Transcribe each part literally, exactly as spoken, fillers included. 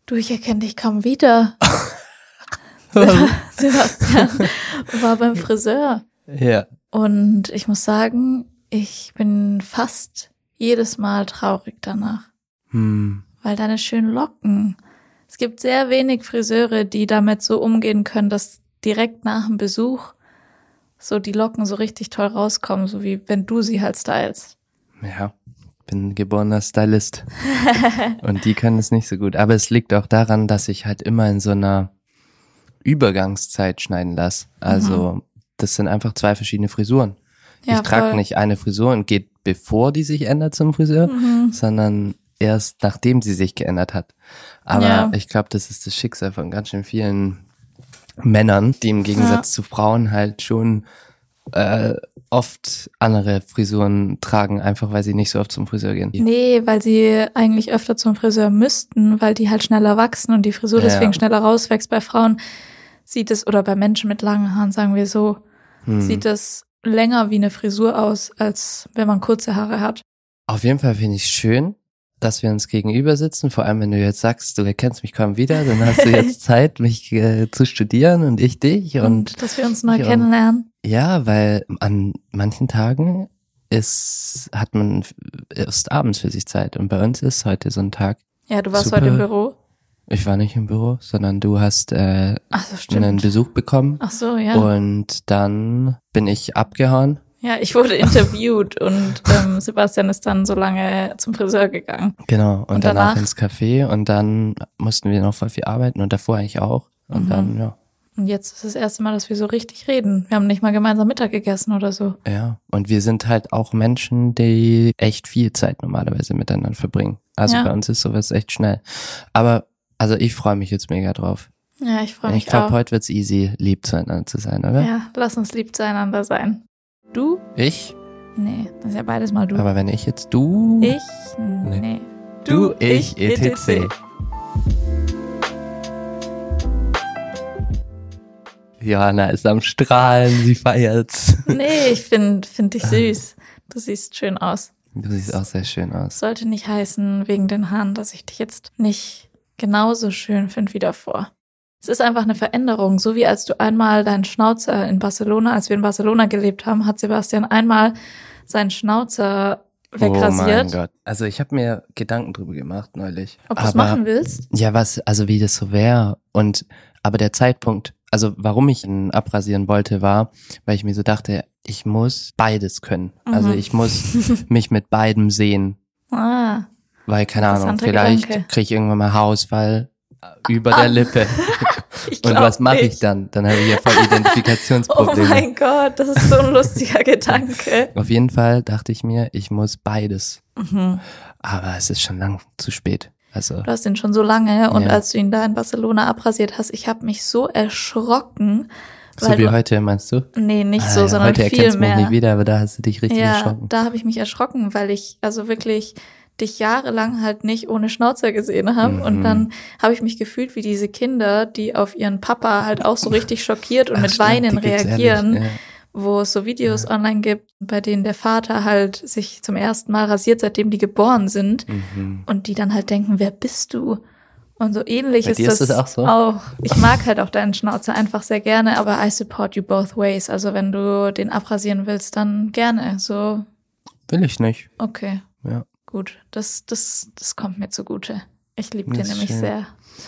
Du, ich erkenne dich kaum wieder. Sebastian war beim Friseur. Ja. Und ich muss sagen, ich bin fast jedes Mal traurig danach. Hm. Weil deine schönen Locken. Es gibt sehr wenig Friseure, die damit so umgehen können, dass direkt nach dem Besuch so die Locken so richtig toll rauskommen, so wie wenn du sie halt stylst. Ja, ich bin geborener Stylist. Und die können es nicht so gut. Aber es liegt auch daran, dass ich halt immer in so einer Übergangszeit schneiden lasse. Also mhm. das sind einfach zwei verschiedene Frisuren. Ja, ich trage nicht eine Frisur und geht bevor die sich ändert zum Friseur, mhm. sondern erst nachdem sie sich geändert hat. Aber ja. ich glaube, das ist das Schicksal von ganz schön vielen Männern, die im Gegensatz ja. zu Frauen halt schon äh, oft andere Frisuren tragen, einfach weil sie nicht so oft zum Friseur gehen. Nee, weil sie eigentlich öfter zum Friseur müssten, weil die halt schneller wachsen und die Frisur ja. deswegen schneller rauswächst. Bei Frauen sieht es, oder bei Menschen mit langen Haaren, sagen wir so, hm. sieht es länger wie eine Frisur aus, als wenn man kurze Haare hat. Auf jeden Fall finde ich es schön, dass wir uns gegenüber sitzen, vor allem wenn du jetzt sagst, du erkennst mich kaum wieder, dann hast du jetzt Zeit, mich äh, zu studieren und ich dich. Und, und dass wir uns neu kennenlernen. Ja, weil an manchen Tagen ist, hat man erst abends für sich Zeit und bei uns ist heute so ein Tag. Ja, du warst super. heute im Büro? Ich war nicht im Büro, sondern du hast äh, Ach so, stimmt. einen Besuch bekommen. Ach so, ja. Und dann bin ich abgehauen. Ja, ich wurde interviewt und ähm, Sebastian ist dann so lange zum Friseur gegangen. Genau, und, und danach, danach ins Café und dann mussten wir noch voll viel arbeiten und davor eigentlich auch. Und mhm. dann, ja. Und jetzt ist das erste Mal, dass wir so richtig reden. Wir haben nicht mal gemeinsam Mittag gegessen oder so. Ja, und wir sind halt auch Menschen, die echt viel Zeit normalerweise miteinander verbringen. Also ja. bei uns ist sowas echt schnell. Aber, also ich freue mich jetzt mega drauf. Ja, ich freue mich ich glaub, auch. Ich glaube, heute wird's easy, lieb zueinander zu sein, oder? Ja, lass uns lieb zueinander sein. Du? Ich? Nee, das ist ja beides mal du. Aber wenn ich jetzt du... Ich? Nee. nee. Du, du, ich, et cetera. Johanna ist am Strahlen, sie feiert's. Nee, ich finde find dich süß. Du siehst schön aus. Du siehst auch sehr schön aus. Sollte nicht heißen, wegen den Haaren, dass ich dich jetzt nicht genauso schön finde wie davor. Es ist einfach eine Veränderung, so wie als du einmal deinen Schnauzer in Barcelona, als wir in Barcelona gelebt haben, hat Sebastian einmal seinen Schnauzer wegrasiert. Oh mein Gott. Also ich habe mir Gedanken drüber gemacht neulich. Ob du es machen willst? Ja, was, also wie das so wäre. Und aber der Zeitpunkt, also warum ich ihn abrasieren wollte, war, weil ich mir so dachte, ich muss beides können. Mhm. Also ich muss mich mit beidem sehen. Ah. Weil, keine Ahnung, vielleicht kriege ich irgendwann mal Haarausfall über ah. der Lippe. Und was mache ich dann? Dann habe ich ja voll Identifikationsprobleme. Oh mein Gott, das ist so ein lustiger Gedanke. Auf jeden Fall dachte ich mir, ich muss beides. Mhm. Aber es ist schon lang zu spät. Also, du hast ihn schon so lange und ja. als du ihn da in Barcelona abrasiert hast, ich habe mich so erschrocken. So wie du, heute, meinst du? Nee, nicht ah, so, ja, sondern heute viel mehr. Heute erkennst du mich nicht wieder, aber da hast du dich richtig ja, erschrocken. Da habe ich mich erschrocken, weil ich also wirklich dich jahrelang halt nicht ohne Schnauzer gesehen habe. Mhm. Und dann habe ich mich gefühlt wie diese Kinder, die auf ihren Papa halt auch so richtig schockiert und Ach, mit stimmt, Weinen reagieren, ja. wo es so Videos ja. online gibt, bei denen der Vater halt sich zum ersten Mal rasiert, seitdem die geboren sind. Mhm. Und die dann halt denken, wer bist du? Und so ähnlich bei ist dir das, ist das auch so. Auch. Ich mag halt auch deinen Schnauzer einfach sehr gerne, aber I support you both ways. Also wenn du den abrasieren willst, dann gerne. So. Will ich nicht. Okay. Ja. Gut, das, das, das kommt mir zugute. Ich liebe den nämlich schön. sehr.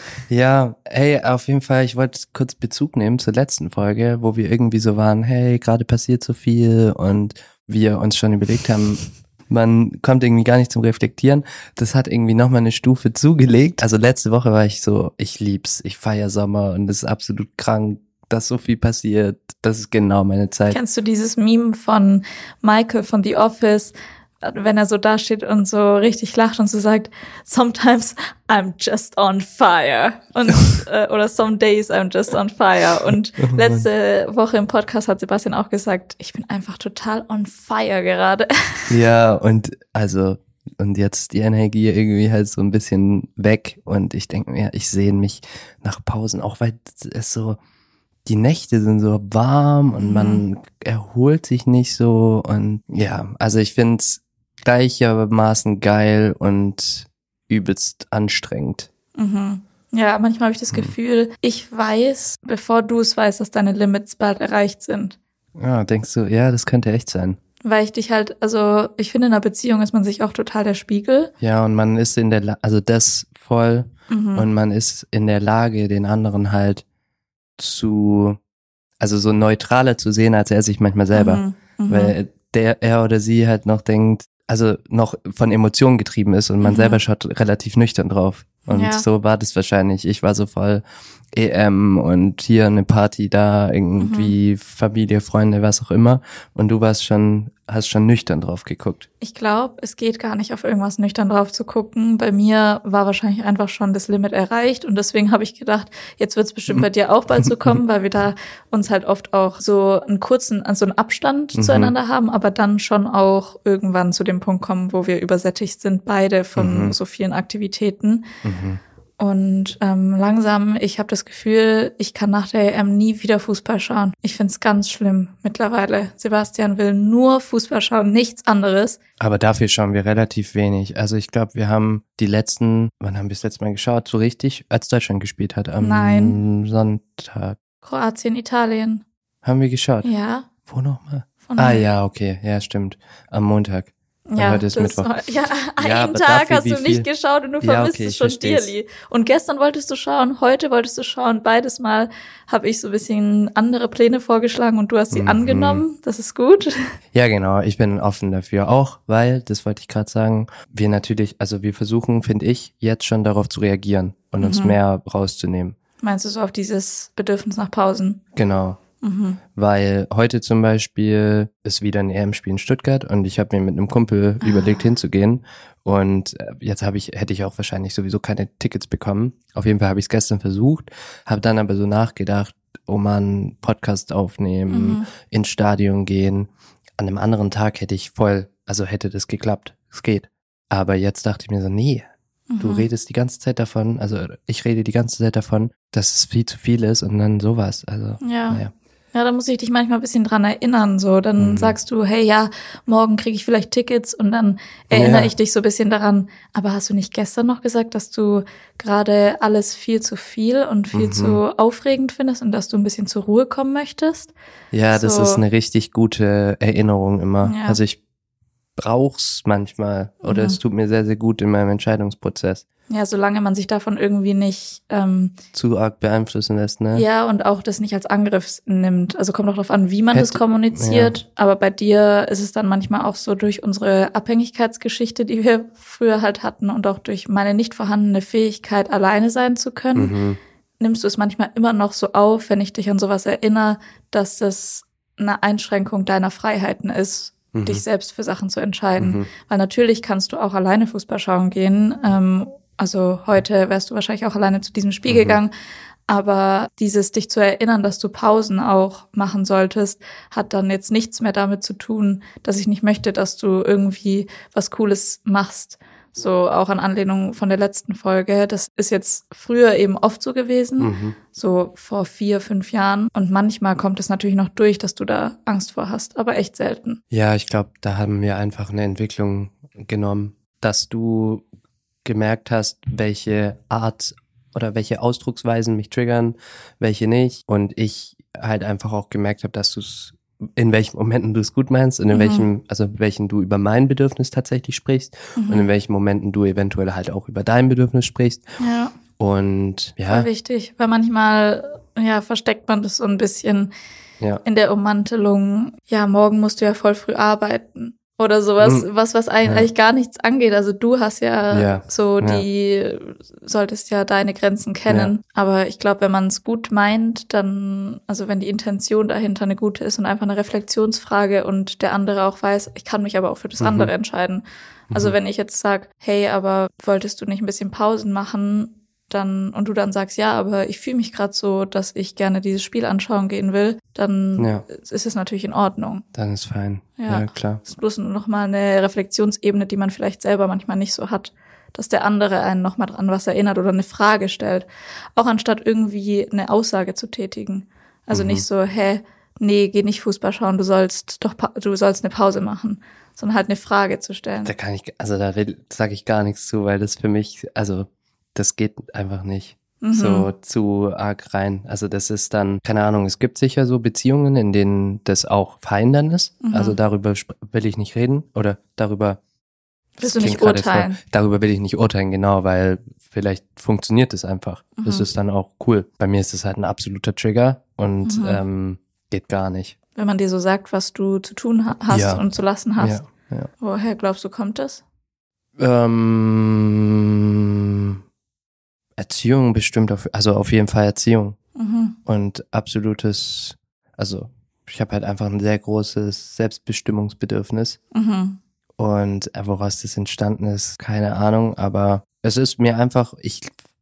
Ja, hey, auf jeden Fall, ich wollte kurz Bezug nehmen zur letzten Folge, wo wir irgendwie so waren, hey, gerade passiert so viel und wir uns schon überlegt haben, man kommt irgendwie gar nicht zum Reflektieren. Das hat irgendwie nochmal eine Stufe zugelegt. Also letzte Woche war ich so, ich lieb's, ich feier Sommer und es ist absolut krank, dass so viel passiert. Das ist genau meine Zeit. Kennst du dieses Meme von Michael von The Office, wenn er so dasteht und so richtig lacht und so sagt, sometimes I'm just on fire und äh, oder some days I'm just on fire. Und letzte Woche im Podcast hat Sebastian auch gesagt, ich bin einfach total on fire gerade. Ja, und also und jetzt die Energie irgendwie halt so ein bisschen weg und ich denke mir, ich sehne mich nach Pausen, auch weil es so, die Nächte sind so warm und man erholt sich nicht so und ja, also ich finde es gleichermaßen geil und übelst anstrengend. Mhm. Ja, manchmal habe ich das Hm. Gefühl, ich weiß, bevor du es weißt, dass deine Limits bald erreicht sind. Ja, denkst du, ja, das könnte echt sein. Weil ich dich halt, also ich finde, in einer Beziehung ist man sich auch total der Spiegel. Ja, und man ist in der, La- also das voll, Mhm. und man ist in der Lage, den anderen halt zu, also so neutraler zu sehen, als er sich manchmal selber. Mhm. Mhm. Weil der, er oder sie halt noch denkt, also noch von Emotionen getrieben ist und man Mhm. selber schaut relativ nüchtern drauf. Und Ja. so war das wahrscheinlich. Ich war so voll E M und hier eine Party da, irgendwie Mhm. Familie, Freunde, was auch immer. Und du warst schon, hast schon nüchtern drauf geguckt. Ich glaube, es geht gar nicht auf irgendwas nüchtern drauf zu gucken. Bei mir war wahrscheinlich einfach schon das Limit erreicht und deswegen habe ich gedacht, jetzt wird es bestimmt bei dir auch bald so kommen, weil wir da uns halt oft auch so einen kurzen, also einen Abstand Mhm. zueinander haben, aber dann schon auch irgendwann zu dem Punkt kommen, wo wir übersättigt sind, beide von Mhm. so vielen Aktivitäten. Mhm. Und ähm, langsam, ich habe das Gefühl, ich kann nach der E M nie wieder Fußball schauen. Ich find's ganz schlimm mittlerweile. Sebastian will nur Fußball schauen, nichts anderes. Aber dafür schauen wir relativ wenig. Also ich glaube, wir haben die letzten, wann haben wir das letzte Mal geschaut? So richtig, als Deutschland gespielt hat, am Nein. Sonntag. Kroatien, Italien. Haben wir geschaut? Ja. Wo nochmal? Von Ah ja, okay, ja, stimmt. Am Montag. Und ja, heute ist das, Mittwoch. Ja, Ja, einen aber Tag dafür, hast wie du nicht viel- geschaut und du Ja, vermisst okay, es ich schon versteh's. dearly. Und gestern wolltest du schauen, heute wolltest du schauen. Beides Mal habe ich so ein bisschen andere Pläne vorgeschlagen und du hast sie Mhm. angenommen. Das ist gut. Ja, genau, ich bin offen dafür auch, weil, das wollte ich gerade sagen, wir natürlich, also wir versuchen, finde ich, jetzt schon darauf zu reagieren und uns Mhm. mehr rauszunehmen. Meinst du so auf dieses Bedürfnis nach Pausen? Genau. Mhm. Weil heute zum Beispiel ist wieder ein E M-Spiel in Stuttgart und ich habe mir mit einem Kumpel Ah. überlegt hinzugehen und äh, jetzt habe ich hätte ich auch wahrscheinlich sowieso keine Tickets bekommen. Auf jeden Fall habe ich es gestern versucht, habe dann aber so nachgedacht, oh man, Podcast aufnehmen, Mhm. ins Stadion gehen. An einem anderen Tag hätte ich voll, also hätte das geklappt. Es geht. Aber jetzt dachte ich mir so, nee, du Mhm. redest die ganze Zeit davon, also ich rede die ganze Zeit davon, dass es viel zu viel ist und dann sowas. Also, Ja. naja. Ja, da muss ich dich manchmal ein bisschen dran erinnern. So, dann Mhm. sagst du, hey, ja, morgen kriege ich vielleicht Tickets und dann erinnere Ja. ich dich so ein bisschen daran. Aber hast du nicht gestern noch gesagt, dass du gerade alles viel zu viel und viel Mhm. zu aufregend findest und dass du ein bisschen zur Ruhe kommen möchtest? Ja, das So. ist eine richtig gute Erinnerung immer. Ja. Also ich brauch's manchmal oder Mhm. es tut mir sehr, sehr gut in meinem Entscheidungsprozess. Ja, solange man sich davon irgendwie nicht, ähm, Zu arg beeinflussen lässt, ne? ja, und auch das nicht als Angriff nimmt. Also kommt auch darauf an, wie man das Hätte- kommuniziert. Aber bei dir ist es dann manchmal auch so durch unsere Abhängigkeitsgeschichte, die wir früher halt hatten und auch durch meine nicht vorhandene Fähigkeit, alleine sein zu können, Mhm. nimmst du es manchmal immer noch so auf, wenn ich dich an sowas erinnere, dass das eine Einschränkung deiner Freiheiten ist, Mhm. dich selbst für Sachen zu entscheiden. Mhm. Weil natürlich kannst du auch alleine Fußball schauen gehen. Ähm, also heute wärst du wahrscheinlich auch alleine zu diesem Spiel Mhm. gegangen. Aber dieses dich zu erinnern, dass du Pausen auch machen solltest, hat dann jetzt nichts mehr damit zu tun, dass ich nicht möchte, dass du irgendwie was Cooles machst. So auch an Anlehnung von der letzten Folge. Das ist jetzt früher eben oft so gewesen, Mhm. so vor vier, fünf Jahren. Und manchmal kommt es natürlich noch durch, dass du da Angst vor hast, aber echt selten. Ja, ich glaube, da haben wir einfach eine Entwicklung genommen, dass du gemerkt hast, welche Art oder welche Ausdrucksweisen mich triggern, welche nicht. Und ich halt einfach auch gemerkt habe, dass du es, in welchen Momenten du es gut meinst und in Mhm. welchen, also welchen du über mein Bedürfnis tatsächlich sprichst Mhm. und in welchen Momenten du eventuell halt auch über dein Bedürfnis sprichst. Ja, Und voll ja, wichtig, weil manchmal, ja, versteckt man das so ein bisschen ja, in der Ummantelung. Ja, morgen musst du ja voll früh arbeiten. Oder sowas, Mhm. was, was eigentlich Ja. gar nichts angeht. Also du hast ja, Ja. so Ja. die, solltest ja deine Grenzen kennen. Aber ich glaube, wenn man es gut meint, dann, also wenn die Intention dahinter eine gute ist und einfach eine Reflexionsfrage und der andere auch weiß, ich kann mich aber auch für das Mhm. andere entscheiden. Also Mhm. wenn ich jetzt sag, hey, aber wolltest du nicht ein bisschen Pausen machen? Dann, und du dann sagst, ja, aber ich fühle mich gerade so, dass ich gerne dieses Spiel anschauen gehen will, dann Ja. ist es natürlich in Ordnung. dann ist fein. Ja. Ja, klar. Das ist bloß noch mal eine Reflexionsebene, die man vielleicht selber manchmal nicht so hat, dass der andere einen noch mal dran was erinnert oder eine Frage stellt, auch anstatt irgendwie eine Aussage zu tätigen. Also Mhm. nicht so, hä, nee, geh nicht Fußball schauen, du sollst doch, pa- du sollst eine Pause machen, sondern halt eine Frage zu stellen. Da kann ich, also da sage ich gar nichts zu, weil das für mich, also das geht einfach nicht. mhm. so zu arg rein. Also das ist dann, keine Ahnung, es gibt sicher so Beziehungen, in denen das auch fein dann ist. Mhm. Also darüber will ich nicht reden oder darüber willst du nicht urteilen? Voll, darüber will ich nicht urteilen, genau, weil vielleicht funktioniert es einfach. Mhm. Das ist dann auch cool. Bei mir ist es halt ein absoluter Trigger und mhm. ähm, geht gar nicht. Wenn man dir so sagt, was du zu tun ha- hast ja. und zu lassen hast. Ja. Ja. Woher glaubst du, kommt das? Ähm, Erziehung bestimmt, auf, also auf jeden Fall Erziehung. Mhm. Und absolutes, also ich habe halt einfach ein sehr großes Selbstbestimmungsbedürfnis. Mhm. Und woraus das entstanden ist, keine Ahnung, aber es ist mir einfach, ich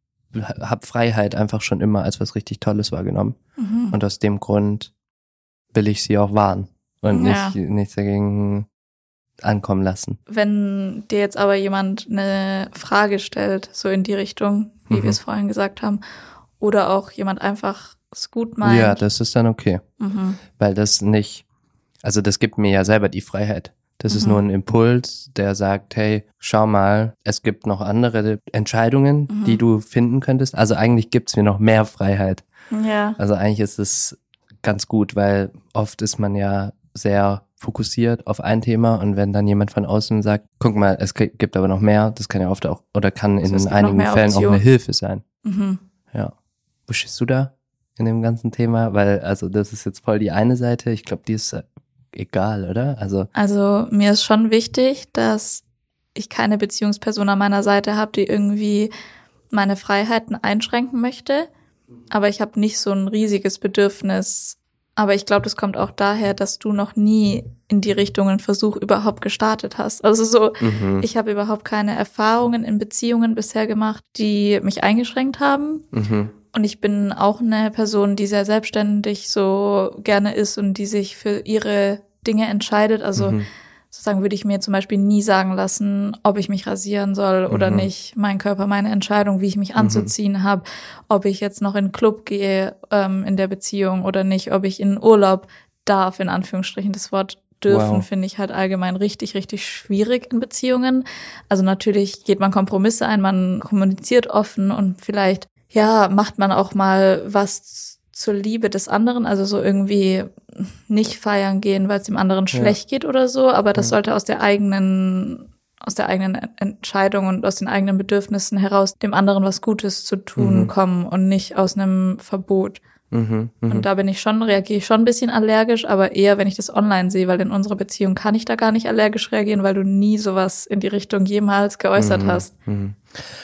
habe Freiheit einfach schon immer als was richtig Tolles wahrgenommen. Mhm. Und aus dem Grund will ich sie auch wahren und ja. nicht nichts dagegen ankommen lassen. Wenn dir jetzt aber jemand eine Frage stellt, so in die Richtung, wie mhm. wir es vorhin gesagt haben, oder auch jemand einfach es gut meint. Ja, das ist dann okay. Mhm. Weil das nicht, also das gibt mir ja selber die Freiheit. Das mhm. ist nur ein Impuls, der sagt, hey, schau mal, es gibt noch andere Entscheidungen, mhm. die du finden könntest. Also eigentlich gibt's mir noch mehr Freiheit. Ja. Also eigentlich ist es ganz gut, weil oft ist man ja sehr fokussiert auf ein Thema und wenn dann jemand von außen sagt, guck mal, es gibt aber noch mehr, das kann ja oft auch, oder kann in also einigen Fällen auch eine Hilfe sein. Mhm. Ja. Wo stehst du da in dem ganzen Thema? Weil, also das ist jetzt voll die eine Seite, ich glaube, die ist egal, oder? Also, also mir ist schon wichtig, dass ich keine Beziehungsperson an meiner Seite habe, die irgendwie meine Freiheiten einschränken möchte, aber ich habe nicht so ein riesiges Bedürfnis. Aber ich glaube, das kommt auch daher, dass du noch nie in die Richtung einen Versuch überhaupt gestartet hast. Also so, mhm. ich habe überhaupt keine Erfahrungen in Beziehungen bisher gemacht, die mich eingeschränkt haben. Mhm. Und ich bin auch eine Person, die sehr selbstständig so gerne ist und die sich für ihre Dinge entscheidet. Also mhm. sozusagen würde ich mir zum Beispiel nie sagen lassen, ob ich mich rasieren soll oder mhm. nicht. Mein Körper, meine Entscheidung, wie ich mich anzuziehen mhm. habe, ob ich jetzt noch in den Club gehe ähm, in der Beziehung oder nicht, ob ich in Urlaub darf, in Anführungsstrichen. Das Wort dürfen wow. finde ich halt allgemein richtig, richtig schwierig in Beziehungen. Also natürlich geht man Kompromisse ein, man kommuniziert offen und vielleicht, ja, macht man auch mal was zur Liebe des anderen, also so irgendwie nicht feiern gehen, weil es dem anderen schlecht ja. geht oder so, aber das ja. sollte aus der eigenen aus der eigenen Entscheidung und aus den eigenen Bedürfnissen heraus dem anderen was Gutes zu tun mhm. kommen und nicht aus einem Verbot. Mhm, mh. Und da bin ich schon, reagiere ich schon ein bisschen allergisch, aber eher, wenn ich das online sehe, weil in unserer Beziehung kann ich da gar nicht allergisch reagieren, weil du nie sowas in die Richtung jemals geäußert mhm, hast. Mhm.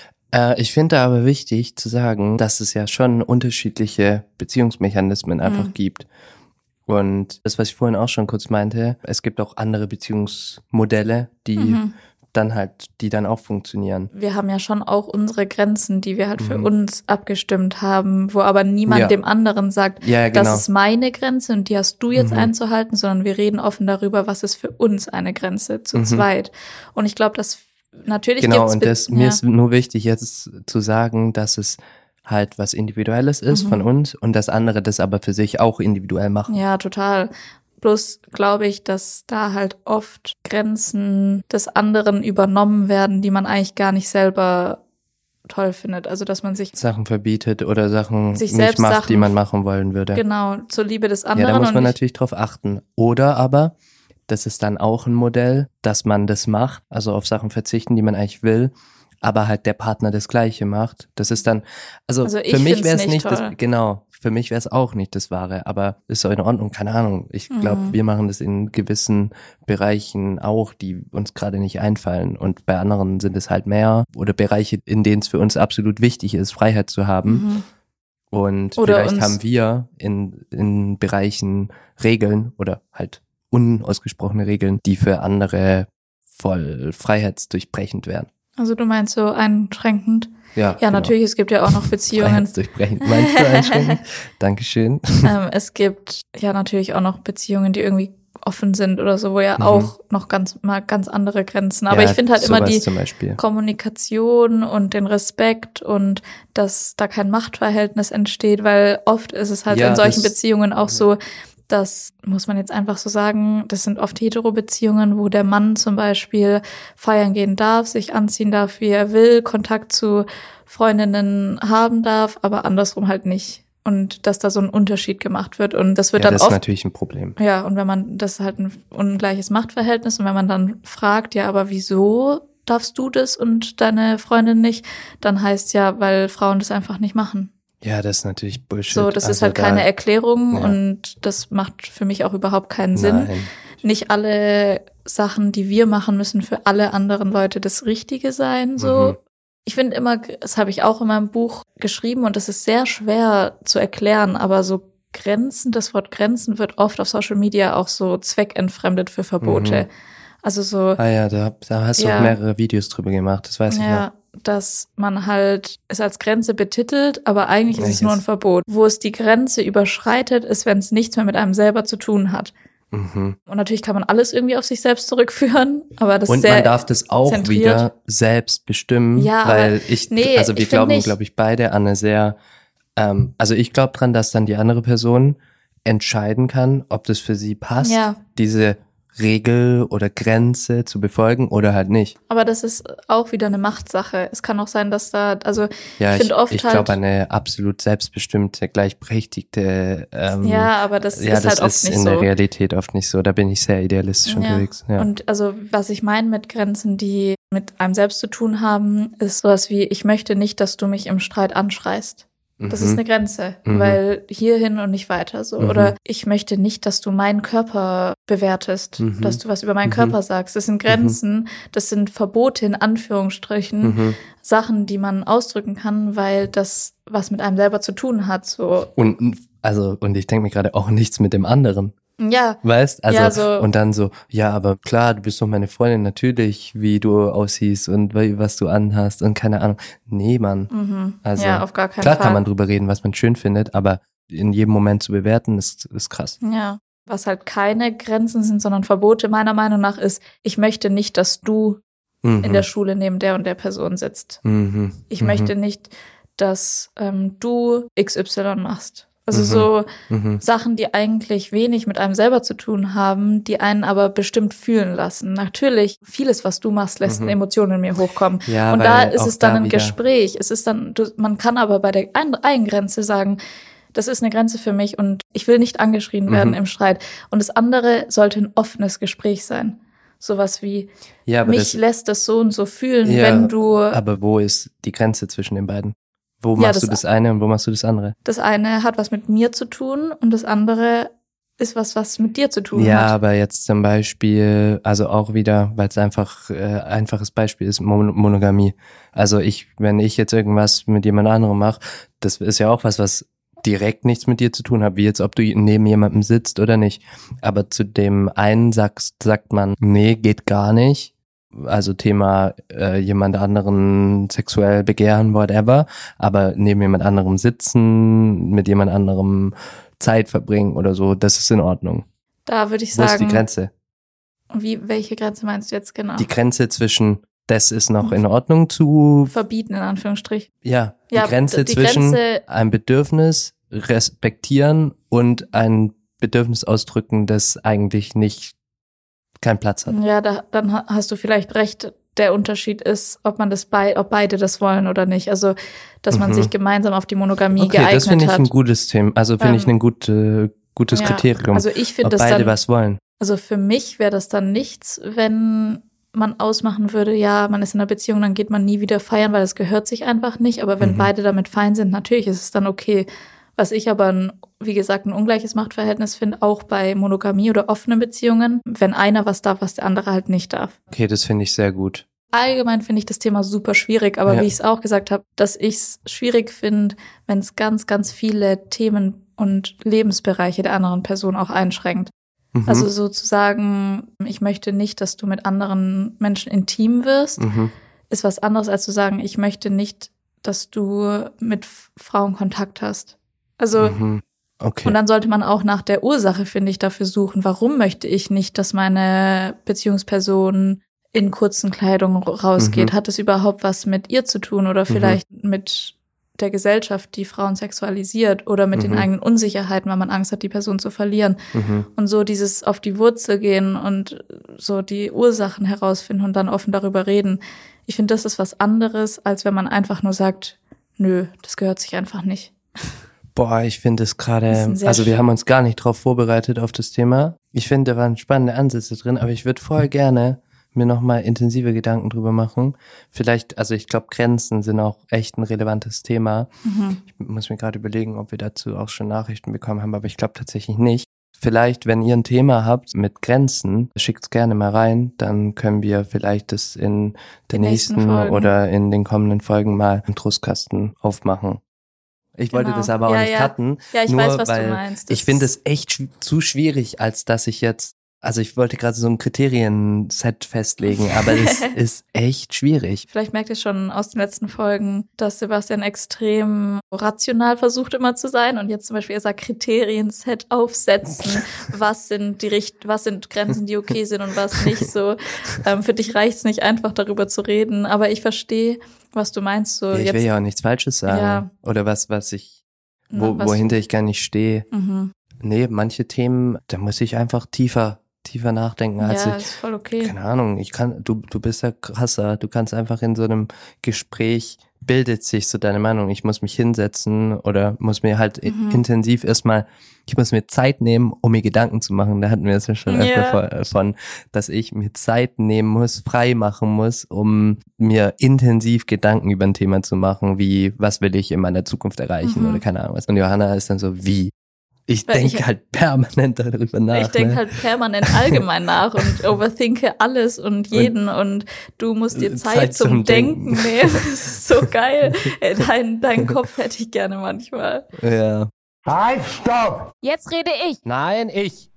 Äh, ich finde aber wichtig zu sagen, dass es ja schon unterschiedliche Beziehungsmechanismen einfach mhm. gibt. Und das, was ich vorhin auch schon kurz meinte, es gibt auch andere Beziehungsmodelle, die mhm. dann halt, die dann auch funktionieren. Wir haben ja schon auch unsere Grenzen, die wir halt für mhm. uns abgestimmt haben, wo aber niemand ja. dem anderen sagt, ja, genau. das ist meine Grenze und die hast du jetzt mhm. einzuhalten, sondern wir reden offen darüber, was ist für uns eine Grenze zu mhm. zweit. Und ich glaube, dass natürlich genau, gibt's und das, Be- mir ja. ist nur wichtig jetzt zu sagen, dass es halt was Individuelles ist Mhm. von uns und das andere das aber für sich auch individuell machen. Ja, total. Bloß glaube ich, dass da halt oft Grenzen des anderen übernommen werden, die man eigentlich gar nicht selber toll findet. Also dass man sich Sachen verbietet oder Sachen sich nicht selbst macht, Sachen, die man machen wollen würde. Genau, zur Liebe des anderen. Ja, da muss man und natürlich drauf achten. Oder aber, das ist dann auch ein Modell, dass man das macht, also auf Sachen verzichten, die man eigentlich will, aber halt der Partner das Gleiche macht. Das ist dann, also, Also ich für mich find's wäre es nicht nicht das, toll. genau, für mich wäre es auch nicht das Wahre, aber ist so in Ordnung, keine Ahnung. Ich glaube, Mhm. wir machen das in gewissen Bereichen auch, die uns gerade nicht einfallen und bei anderen sind es halt mehr oder Bereiche, in denen es für uns absolut wichtig ist, Freiheit zu haben. Mhm. Und Oder vielleicht uns- haben wir in, in Bereichen Regeln oder halt unausgesprochene Regeln, die für andere voll freiheitsdurchbrechend wären. Also du meinst so einschränkend? Ja, Ja, genau. natürlich, es gibt ja auch noch Beziehungen. Freiheitsdurchbrechend. Meinst du einschränkend? Dankeschön. ähm, es gibt ja natürlich auch noch Beziehungen, die irgendwie offen sind oder so, wo ja Mhm. auch noch ganz mal ganz andere Grenzen. Aber Ja, ich finde halt immer sowas die zum Beispiel. Kommunikation und den Respekt und dass da kein Machtverhältnis entsteht, weil oft ist es halt Ja, in solchen das- Beziehungen auch so, Das muss man jetzt einfach so sagen, das sind oft Hetero-Beziehungen, wo der Mann zum Beispiel feiern gehen darf, sich anziehen darf, wie er will, Kontakt zu Freundinnen haben darf, aber andersrum halt nicht. Und dass da so ein Unterschied gemacht wird. Und das wird ja, dann das oft, ist natürlich ein Problem. Ja, und wenn man, das ist halt ein ungleiches Machtverhältnis. Und wenn man dann fragt, ja, aber wieso darfst du das und deine Freundin nicht, dann heißt ja, weil Frauen das einfach nicht machen. Ja, das ist natürlich Bullshit. So, das also ist halt da, keine Erklärung ja. und das macht für mich auch überhaupt keinen Sinn. Nein. Nicht alle Sachen, die wir machen, müssen für alle anderen Leute das Richtige sein, so. Mhm. Ich finde immer, das habe ich auch in meinem Buch geschrieben und das ist sehr schwer zu erklären, aber so Grenzen, das Wort Grenzen wird oft auf Social Media auch so zweckentfremdet für Verbote. Mhm. Also so. Ah ja, da, da hast du ja, auch mehrere Videos drüber gemacht, das weiß ich ja, noch. dass man halt es als Grenze betitelt, aber eigentlich ist Welches? es nur ein Verbot. Wo es die Grenze überschreitet, ist, wenn es nichts mehr mit einem selber zu tun hat. Mhm. Und natürlich kann man alles irgendwie auf sich selbst zurückführen, aber das Und ist sehr man darf das auch zentriert. wieder selbst bestimmen, Ja, weil aber ich, nee, also wir ich find glauben, nicht. glaube ich, beide an eine sehr, ähm, also ich glaube dran, dass dann die andere Person entscheiden kann, ob das für sie passt, Ja. diese Regel oder Grenze zu befolgen oder halt nicht. Aber das ist auch wieder eine Machtsache. Es kann auch sein, dass da, also Ja, ich ich, finde oft ich halt, glaube eine absolut selbstbestimmte, gleichberechtigte, ähm, ja, aber das ja, ist das halt oft ist nicht in so. der Realität oft nicht so. Da bin ich sehr idealistisch Ja. unterwegs. Ja. Und also was ich meine mit Grenzen, die mit einem selbst zu tun haben, ist sowas wie, ich möchte nicht, dass du mich im Streit anschreist. Das Mhm. ist eine Grenze, Mhm. weil hierhin und nicht weiter so. Mhm. Oder ich möchte nicht, dass du meinen Körper bewertest, Mhm. dass du was über meinen Mhm. Körper sagst. Das sind Grenzen, das sind Verbote in Anführungsstrichen, Mhm. Sachen, die man ausdrücken kann, weil das was mit einem selber zu tun hat. So, Und also und ich denke mir gerade auch nichts mit dem anderen. ja, Weißt? Also Ja, so- und dann so, ja, aber klar, du bist doch meine Freundin, natürlich, wie du aussiehst und wie- was du anhast und keine Ahnung. Nee, Mann. mhm. Also ja, auf gar keinen klar Fall. kann man drüber reden, was man schön findet, aber in jedem Moment zu bewerten, ist, ist krass. Ja, was halt keine Grenzen sind, sondern Verbote meiner Meinung nach ist, ich möchte nicht, dass du Mhm. in der Schule neben der und der Person sitzt. Mhm. Ich Mhm. möchte nicht, dass ähm, du X Y machst. Also Mhm. so Mhm. Sachen, die eigentlich wenig mit einem selber zu tun haben, die einen aber bestimmt fühlen lassen. Natürlich, vieles, was du machst, lässt Mhm. Emotionen in mir hochkommen. Ja, und da weil ist auch es dann da ein wieder- Gespräch. Es ist dann, du, man kann aber bei der einen, einen Grenze sagen, das ist eine Grenze für mich und ich will nicht angeschrien werden Mhm. im Streit. Und das andere sollte ein offenes Gespräch sein. Sowas wie, Ja, aber mich das, lässt es so und so fühlen, ja, wenn du aber wo ist die Grenze zwischen den beiden? Wo Ja, machst das- du das eine und wo machst du das andere? das eine hat was mit mir zu tun und das andere ist was, was mit dir zu tun Ja, hat. aber jetzt zum Beispiel, also auch wieder, weil es einfach äh, einfaches Beispiel ist, Mon Monogamie. Also ich, wenn ich jetzt irgendwas mit jemand anderem mache, das ist ja auch was, was direkt nichts mit dir zu tun hat, wie jetzt, ob du neben jemandem sitzt oder nicht. Aber zu dem einen sagst, sagt man, nee, geht gar nicht. Also Thema äh, jemand anderen sexuell begehren, whatever. Aber neben jemand anderem sitzen, mit jemand anderem Zeit verbringen oder so, das ist in Ordnung. Da würde ich Wo ist sagen, die Grenze? wie, welche Grenze meinst du jetzt genau? Die Grenze zwischen, das ist noch in Ordnung zu, Verbieten in Anführungsstrich. ja, die Ja, Grenze die zwischen Grenze- ein Bedürfnis respektieren und ein Bedürfnis ausdrücken, das eigentlich nicht keinen Platz hat. Ja, da, dann ha- hast du vielleicht recht. Der Unterschied ist, ob man das bei, ob beide das wollen oder nicht. Also, dass man Mhm. sich gemeinsam auf die Monogamie Okay, geeignet das finde ich hat. ein gutes Thema, also finde ich Ähm, ein gut, äh, gutes ja, Kriterium, Also ich finde ob das beide dann, was wollen. also für mich wäre das dann nichts, wenn man ausmachen würde, ja, man ist in einer Beziehung, dann geht man nie wieder feiern, weil es gehört sich einfach nicht. Aber wenn Mhm. beide damit fein sind, natürlich ist es dann okay. Was ich aber, ein, wie gesagt, ein ungleiches Machtverhältnis finde, auch bei Monogamie oder offenen Beziehungen, wenn einer was darf, was der andere halt nicht darf. Okay, das finde ich sehr gut. Allgemein finde ich das Thema super schwierig, aber Ja. wie ich es auch gesagt habe, dass ich es schwierig finde, wenn es ganz, ganz viele Themen und Lebensbereiche der anderen Person auch einschränkt. Mhm. Also sozusagen, ich möchte nicht, dass du mit anderen Menschen intim wirst, mhm. ist was anderes als zu sagen, ich möchte nicht, dass du mit F- Frauen Kontakt hast. Also, Mhm. Okay. und dann sollte man auch nach der Ursache, finde ich, dafür suchen, warum möchte ich nicht, dass meine Beziehungsperson in kurzen Kleidung rausgeht? Mhm. Hat es überhaupt was mit ihr zu tun oder vielleicht mit der Gesellschaft, die Frauen sexualisiert oder mit mhm. den eigenen Unsicherheiten, weil man Angst hat, die Person zu verlieren. Mhm. Und so dieses auf die Wurzel gehen und so die Ursachen herausfinden und dann offen darüber reden. Ich finde, das ist was anderes, als wenn man einfach nur sagt, nö, das gehört sich einfach nicht. Boah, ich finde es gerade, also wir haben uns gar nicht drauf vorbereitet auf das Thema. Ich finde, da waren spannende Ansätze drin, aber ich würde voll gerne mir nochmal intensive Gedanken drüber machen. Vielleicht, also ich glaube, Grenzen sind auch echt ein relevantes Thema. Mhm. Ich muss mir gerade überlegen, ob wir dazu auch schon Nachrichten bekommen haben, aber ich glaube tatsächlich nicht. Vielleicht, wenn ihr ein Thema habt mit Grenzen, schickt's gerne mal rein, dann können wir vielleicht das in der nächsten, nächsten oder in den kommenden Folgen mal im Trostkasten aufmachen. Ich genau. wollte das aber auch ja, nicht ja. cutten. Ja, ich nur weiß, was weil du meinst. Ich finde es echt sch- zu schwierig, als dass ich jetzt, also ich wollte gerade so ein Kriterienset festlegen, aber das ist echt schwierig. Vielleicht merkt ihr schon aus den letzten Folgen, dass Sebastian extrem rational versucht immer zu sein und jetzt zum Beispiel er sagt Kriterienset aufsetzen. Was sind die Richt- was sind Grenzen, die okay sind und was nicht so. Ähm, für dich reicht's nicht einfach darüber zu reden, aber ich verstehe, was du meinst. So ja, ich jetzt, will ja auch nichts Falsches sagen ja. oder was, was ich, wo, Na, was wohinter ich gar nicht stehe. Mhm. Nee, manche Themen, da muss ich einfach tiefer tiefer nachdenken als ja, ich. ist voll okay. Keine Ahnung, ich kann, du, du bist ja krasser, du kannst einfach in so einem Gespräch bildet sich so deine Meinung. Ich muss mich hinsetzen oder muss mir halt mhm. intensiv erstmal, ich muss mir Zeit nehmen, um mir Gedanken zu machen. Da hatten wir es ja schon ja. öfter von, dass ich mir Zeit nehmen muss, frei machen muss, um mir intensiv Gedanken über ein Thema zu machen, wie, was will ich in meiner Zukunft erreichen mhm. oder keine Ahnung was. Und Johanna ist dann so, wie? Ich denke halt permanent darüber nach. Ich denke ne? halt permanent allgemein nach und overthinke alles und jeden und, und du musst dir Zeit, Zeit zum, zum Denken, Denken nehmen. Das ist so geil. Dein, dein Kopf hätte ich gerne manchmal. Ja. Halt, stopp! Jetzt rede ich. Nein, ich.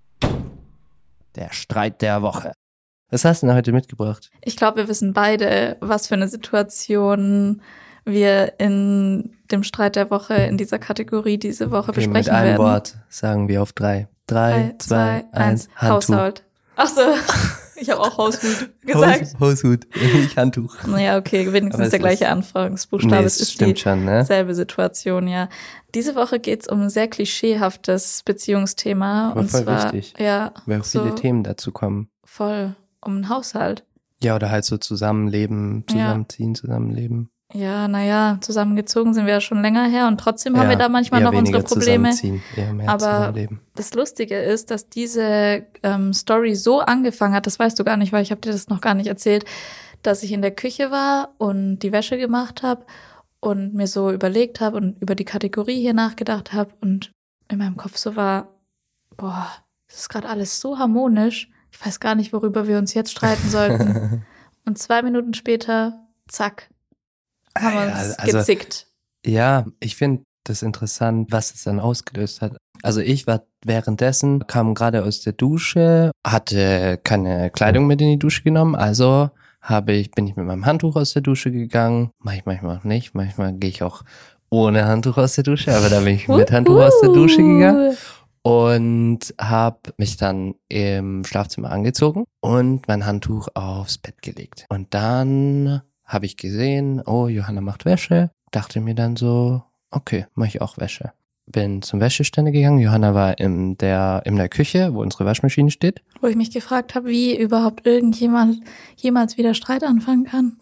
Der Streit der Woche. Was hast du denn heute mitgebracht? Ich glaube, wir wissen beide, was für eine Situation wir in dem Streit der Woche in dieser Kategorie diese Woche okay, besprechen werden. Mit einem werden. Wort sagen wir auf drei. Drei, zwei, eins, Handtuch. Haushalt. Ach so, ich habe auch Haushut gesagt. Haus, Haushut, ich Handtuch. Naja, okay, wenigstens der gleiche Anfangsbuchstabe. Nee, es ist stimmt die schon, ne? selbe Situation, ja. Diese Woche geht's um ein sehr klischeehaftes Beziehungsthema. Aber und voll zwar, wichtig, ja, weil auch so viele Themen dazu kommen. Voll, um einen Haushalt. Ja, oder halt so Zusammenleben, Zusammenziehen, ja. Zusammenleben. Ja, naja, zusammengezogen sind wir ja schon länger her und trotzdem haben ja, wir da manchmal noch unsere Probleme. Eher mehr Aber das Lustige ist, dass diese ähm, Story so angefangen hat, das weißt du gar nicht, weil ich habe dir das noch gar nicht erzählt, dass ich in der Küche war und die Wäsche gemacht habe und mir so überlegt habe und über die Kategorie hier nachgedacht habe und in meinem Kopf so war, boah, das ist gerade alles so harmonisch, ich weiß gar nicht, worüber wir uns jetzt streiten sollten. Und zwei Minuten später, zack, haben wir uns also, gezickt. Ja, ich finde das interessant, was es dann ausgelöst hat. Also ich war währenddessen, kam gerade aus der Dusche, hatte keine Kleidung mit in die Dusche genommen, also habe ich, bin ich mit meinem Handtuch aus der Dusche gegangen. Mach ich manchmal auch nicht, manchmal gehe ich auch ohne Handtuch aus der Dusche, aber da bin ich mit Handtuch aus der Dusche gegangen. Und habe mich dann im Schlafzimmer angezogen und mein Handtuch aufs Bett gelegt. Und dann habe ich gesehen, oh, Johanna macht Wäsche. Dachte mir dann so, okay, mache ich auch Wäsche. Bin zum Wäscheständer gegangen. Johanna war in der in der Küche, wo unsere Waschmaschine steht. Wo ich mich gefragt habe, wie überhaupt irgendjemand jemals wieder Streit anfangen kann.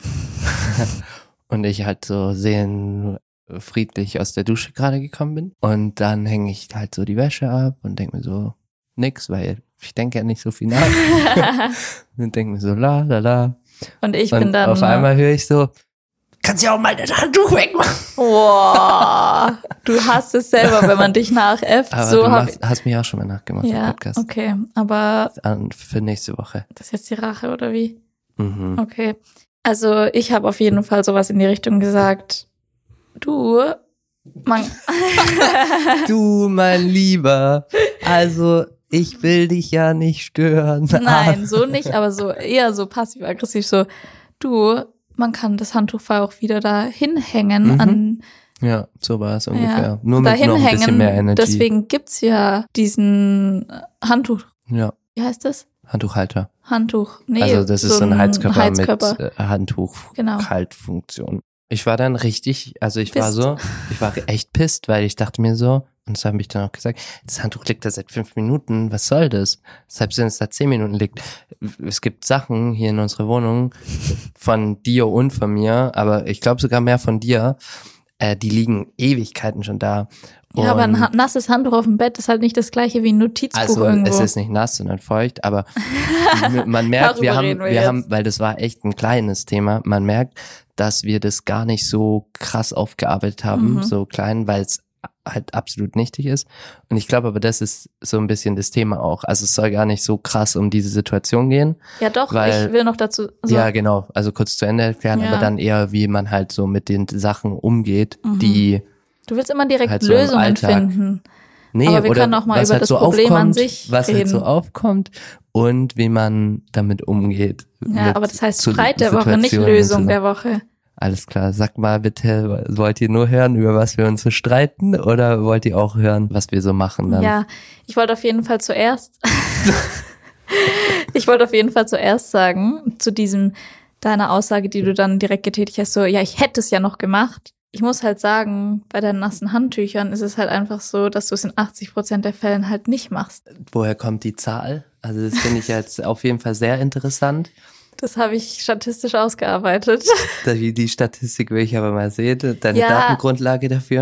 Und ich halt so sehen friedlich aus der Dusche gerade gekommen bin. Und dann hänge ich halt so die Wäsche ab und denke mir so, nix, weil ich denke ja nicht so viel nach. Und denke mir so, la, la, la. Und ich und bin dann... auf einmal höre ich so, kannst ja auch mal das Handtuch wegmachen. Wow, du hast es selber, wenn man dich nachäfft. Aber so du hab machst, hast mich auch schon mal nachgemacht ja, im Podcast. Okay, aber... Für nächste Woche. Das ist jetzt die Rache, oder wie? Mhm. Okay. Also ich habe auf jeden Fall sowas in die Richtung gesagt, du... Man du, mein Lieber, also... Ich will dich ja nicht stören. Nein, so nicht, aber so eher so passiv-aggressiv, so, du, man kann das Handtuch auch wieder da hinhängen mhm. an. Ja, so war es ungefähr. Ja, Nur mit noch ein bisschen mehr Energie. Deswegen gibt's ja diesen Handtuch. Ja. Wie heißt das? Handtuchhalter. Handtuch. Nee, also das ist so ein Heizkörper, Heizkörper. mit äh, Handtuch, genau. Kaltfunktion. Ich war dann richtig, also ich Pisst. war so, ich war echt pisst, weil ich dachte mir so, und das habe ich dann auch gesagt, das Handtuch liegt da seit fünf Minuten, was soll das? Selbst wenn es da zehn Minuten liegt. Es gibt Sachen hier in unserer Wohnung von dir und von mir, aber ich glaube sogar mehr von dir, äh, die liegen Ewigkeiten schon da. Und Ja, aber ein ha- nasses Handtuch auf dem Bett ist halt nicht das gleiche wie ein Notizbuch also irgendwo. es ist nicht nass, sondern feucht, aber man merkt, wir Darüber haben, reden wir, wir jetzt. haben, weil das war echt ein kleines Thema, man merkt, dass wir das gar nicht so krass aufgearbeitet haben, Mhm. so klein, weil es halt absolut nichtig ist. Und ich glaube aber, das ist so ein bisschen das Thema auch. Also es soll gar nicht so krass um diese Situation gehen. Ja doch, weil- ich will noch dazu. Also, Ja, genau. Also kurz zu Ende erklären, Ja. aber dann eher, wie man halt so mit den Sachen umgeht, Mhm. die Du willst immer direkt Halt so im Lösungen Alltag. finden. Nee, Aber wir oder können auch mal was über halt das so Problem aufkommt, an sich was reden. halt so aufkommt und wie man damit umgeht. Ja, mit aber das heißt zu- Streit der Woche, nicht Situationen Lösung und so. der Woche. Alles klar, sag mal bitte, wollt ihr nur hören, über was wir uns so streiten oder wollt ihr auch hören, was wir so machen dann? Ja, ich wollte auf jeden Fall zuerst, ich wollte auf jeden Fall zuerst sagen, zu diesem, deiner Aussage, die du dann direkt getätigt hast, so, ja, ich hätte es ja noch gemacht. Ich muss halt sagen, bei deinen nassen Handtüchern ist es halt einfach so, dass du es in achtzig Prozent der Fällen halt nicht machst. Woher kommt die Zahl? Also das finde ich jetzt auf jeden Fall sehr interessant. Das habe ich statistisch ausgearbeitet. Die, die Statistik will ich aber mal sehen, deine Ja. Datengrundlage dafür.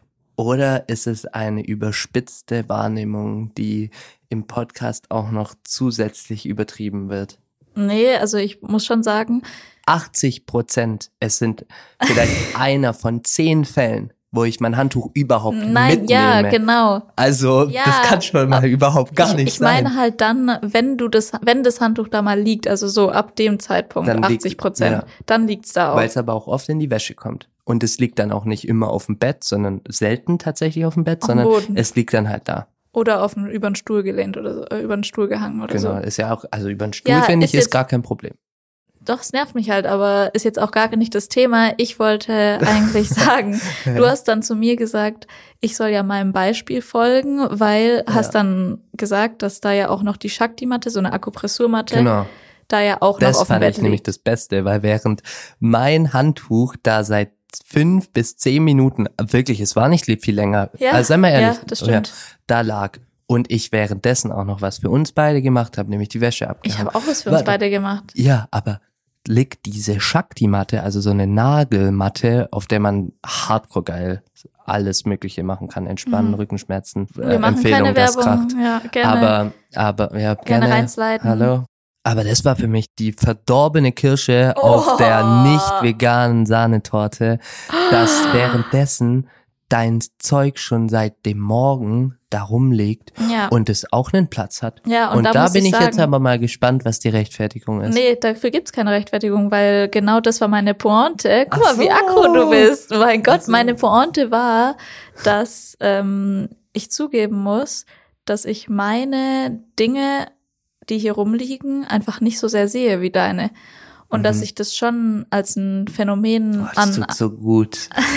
Oder ist es eine überspitzte Wahrnehmung, die im Podcast auch noch zusätzlich übertrieben wird? Nee, also ich muss schon sagen, achtzig Prozent. Es sind vielleicht einer von zehn Fällen, wo ich mein Handtuch überhaupt nein, mitnehme. ja, genau. Also Ja, das kann schon mal überhaupt gar ich, nicht ich sein. meine halt dann, wenn du das, wenn das Handtuch da mal liegt, also so ab dem Zeitpunkt, Dann liegt- achtzig Prozent, ja. dann liegt's da auch. Weil es aber auch oft in die Wäsche kommt. Und es liegt dann auch nicht immer auf dem Bett, sondern selten tatsächlich auf dem Bett, Auf dem sondern Boden. es liegt dann halt da. Oder auf den, über den Stuhl gelehnt oder so, äh, über den Stuhl gehangen oder Genau, so. ist ja auch, also über den Stuhl Ja, finde ist ich, ist jetzt- gar kein Problem. Doch, es nervt mich halt, aber ist jetzt auch gar nicht das Thema. Ich wollte eigentlich sagen, du hast dann zu mir gesagt, ich soll ja meinem Beispiel folgen, weil Ja. hast dann gesagt, dass da ja auch noch die Shakti-Matte, so eine Akupressurmatte, Genau. da ja auch Das noch auf dem fand Bett ich nämlich liegt. das Beste, weil während mein Handtuch da seit fünf bis zehn Minuten, wirklich, es war nicht viel länger, Ja, also sei mal ehrlich, ja, das stimmt. da lag und ich währenddessen auch noch was für uns beide gemacht habe, nämlich die Wäsche Ich abgehangen. habe auch was für uns Warte. beide gemacht. Ja, aber liegt diese Shakti-Matte, also so eine Nagelmatte, auf der man hardcore geil alles Mögliche machen kann, entspannen, Mhm. Rückenschmerzen, äh, Wir machen Empfehlung, keine das Werbung. Kracht. Ja, gerne. Aber, aber, ja, Gerne gerne. reinsliden. Hallo. Aber das war für mich die verdorbene Kirsche Oh. auf der nicht veganen Sahnetorte, dass währenddessen dein Zeug schon seit dem Morgen da rumliegt ja. und es auch einen Platz hat. ja, und, Und, da, da muss bin ich ich sagen, jetzt aber mal gespannt, was die Rechtfertigung ist. nee, dafür gibt's keine Rechtfertigung, weil genau das war meine Pointe. Guck Ach mal, wie so. aggro du bist. Mein Gott, Ach so. meine Pointe war, dass ähm, ich zugeben muss, dass ich meine Dinge, die hier rumliegen, einfach nicht so sehr sehe wie deine. Und Mhm. dass ich das schon als ein Phänomen Boah, das an... tut so gut.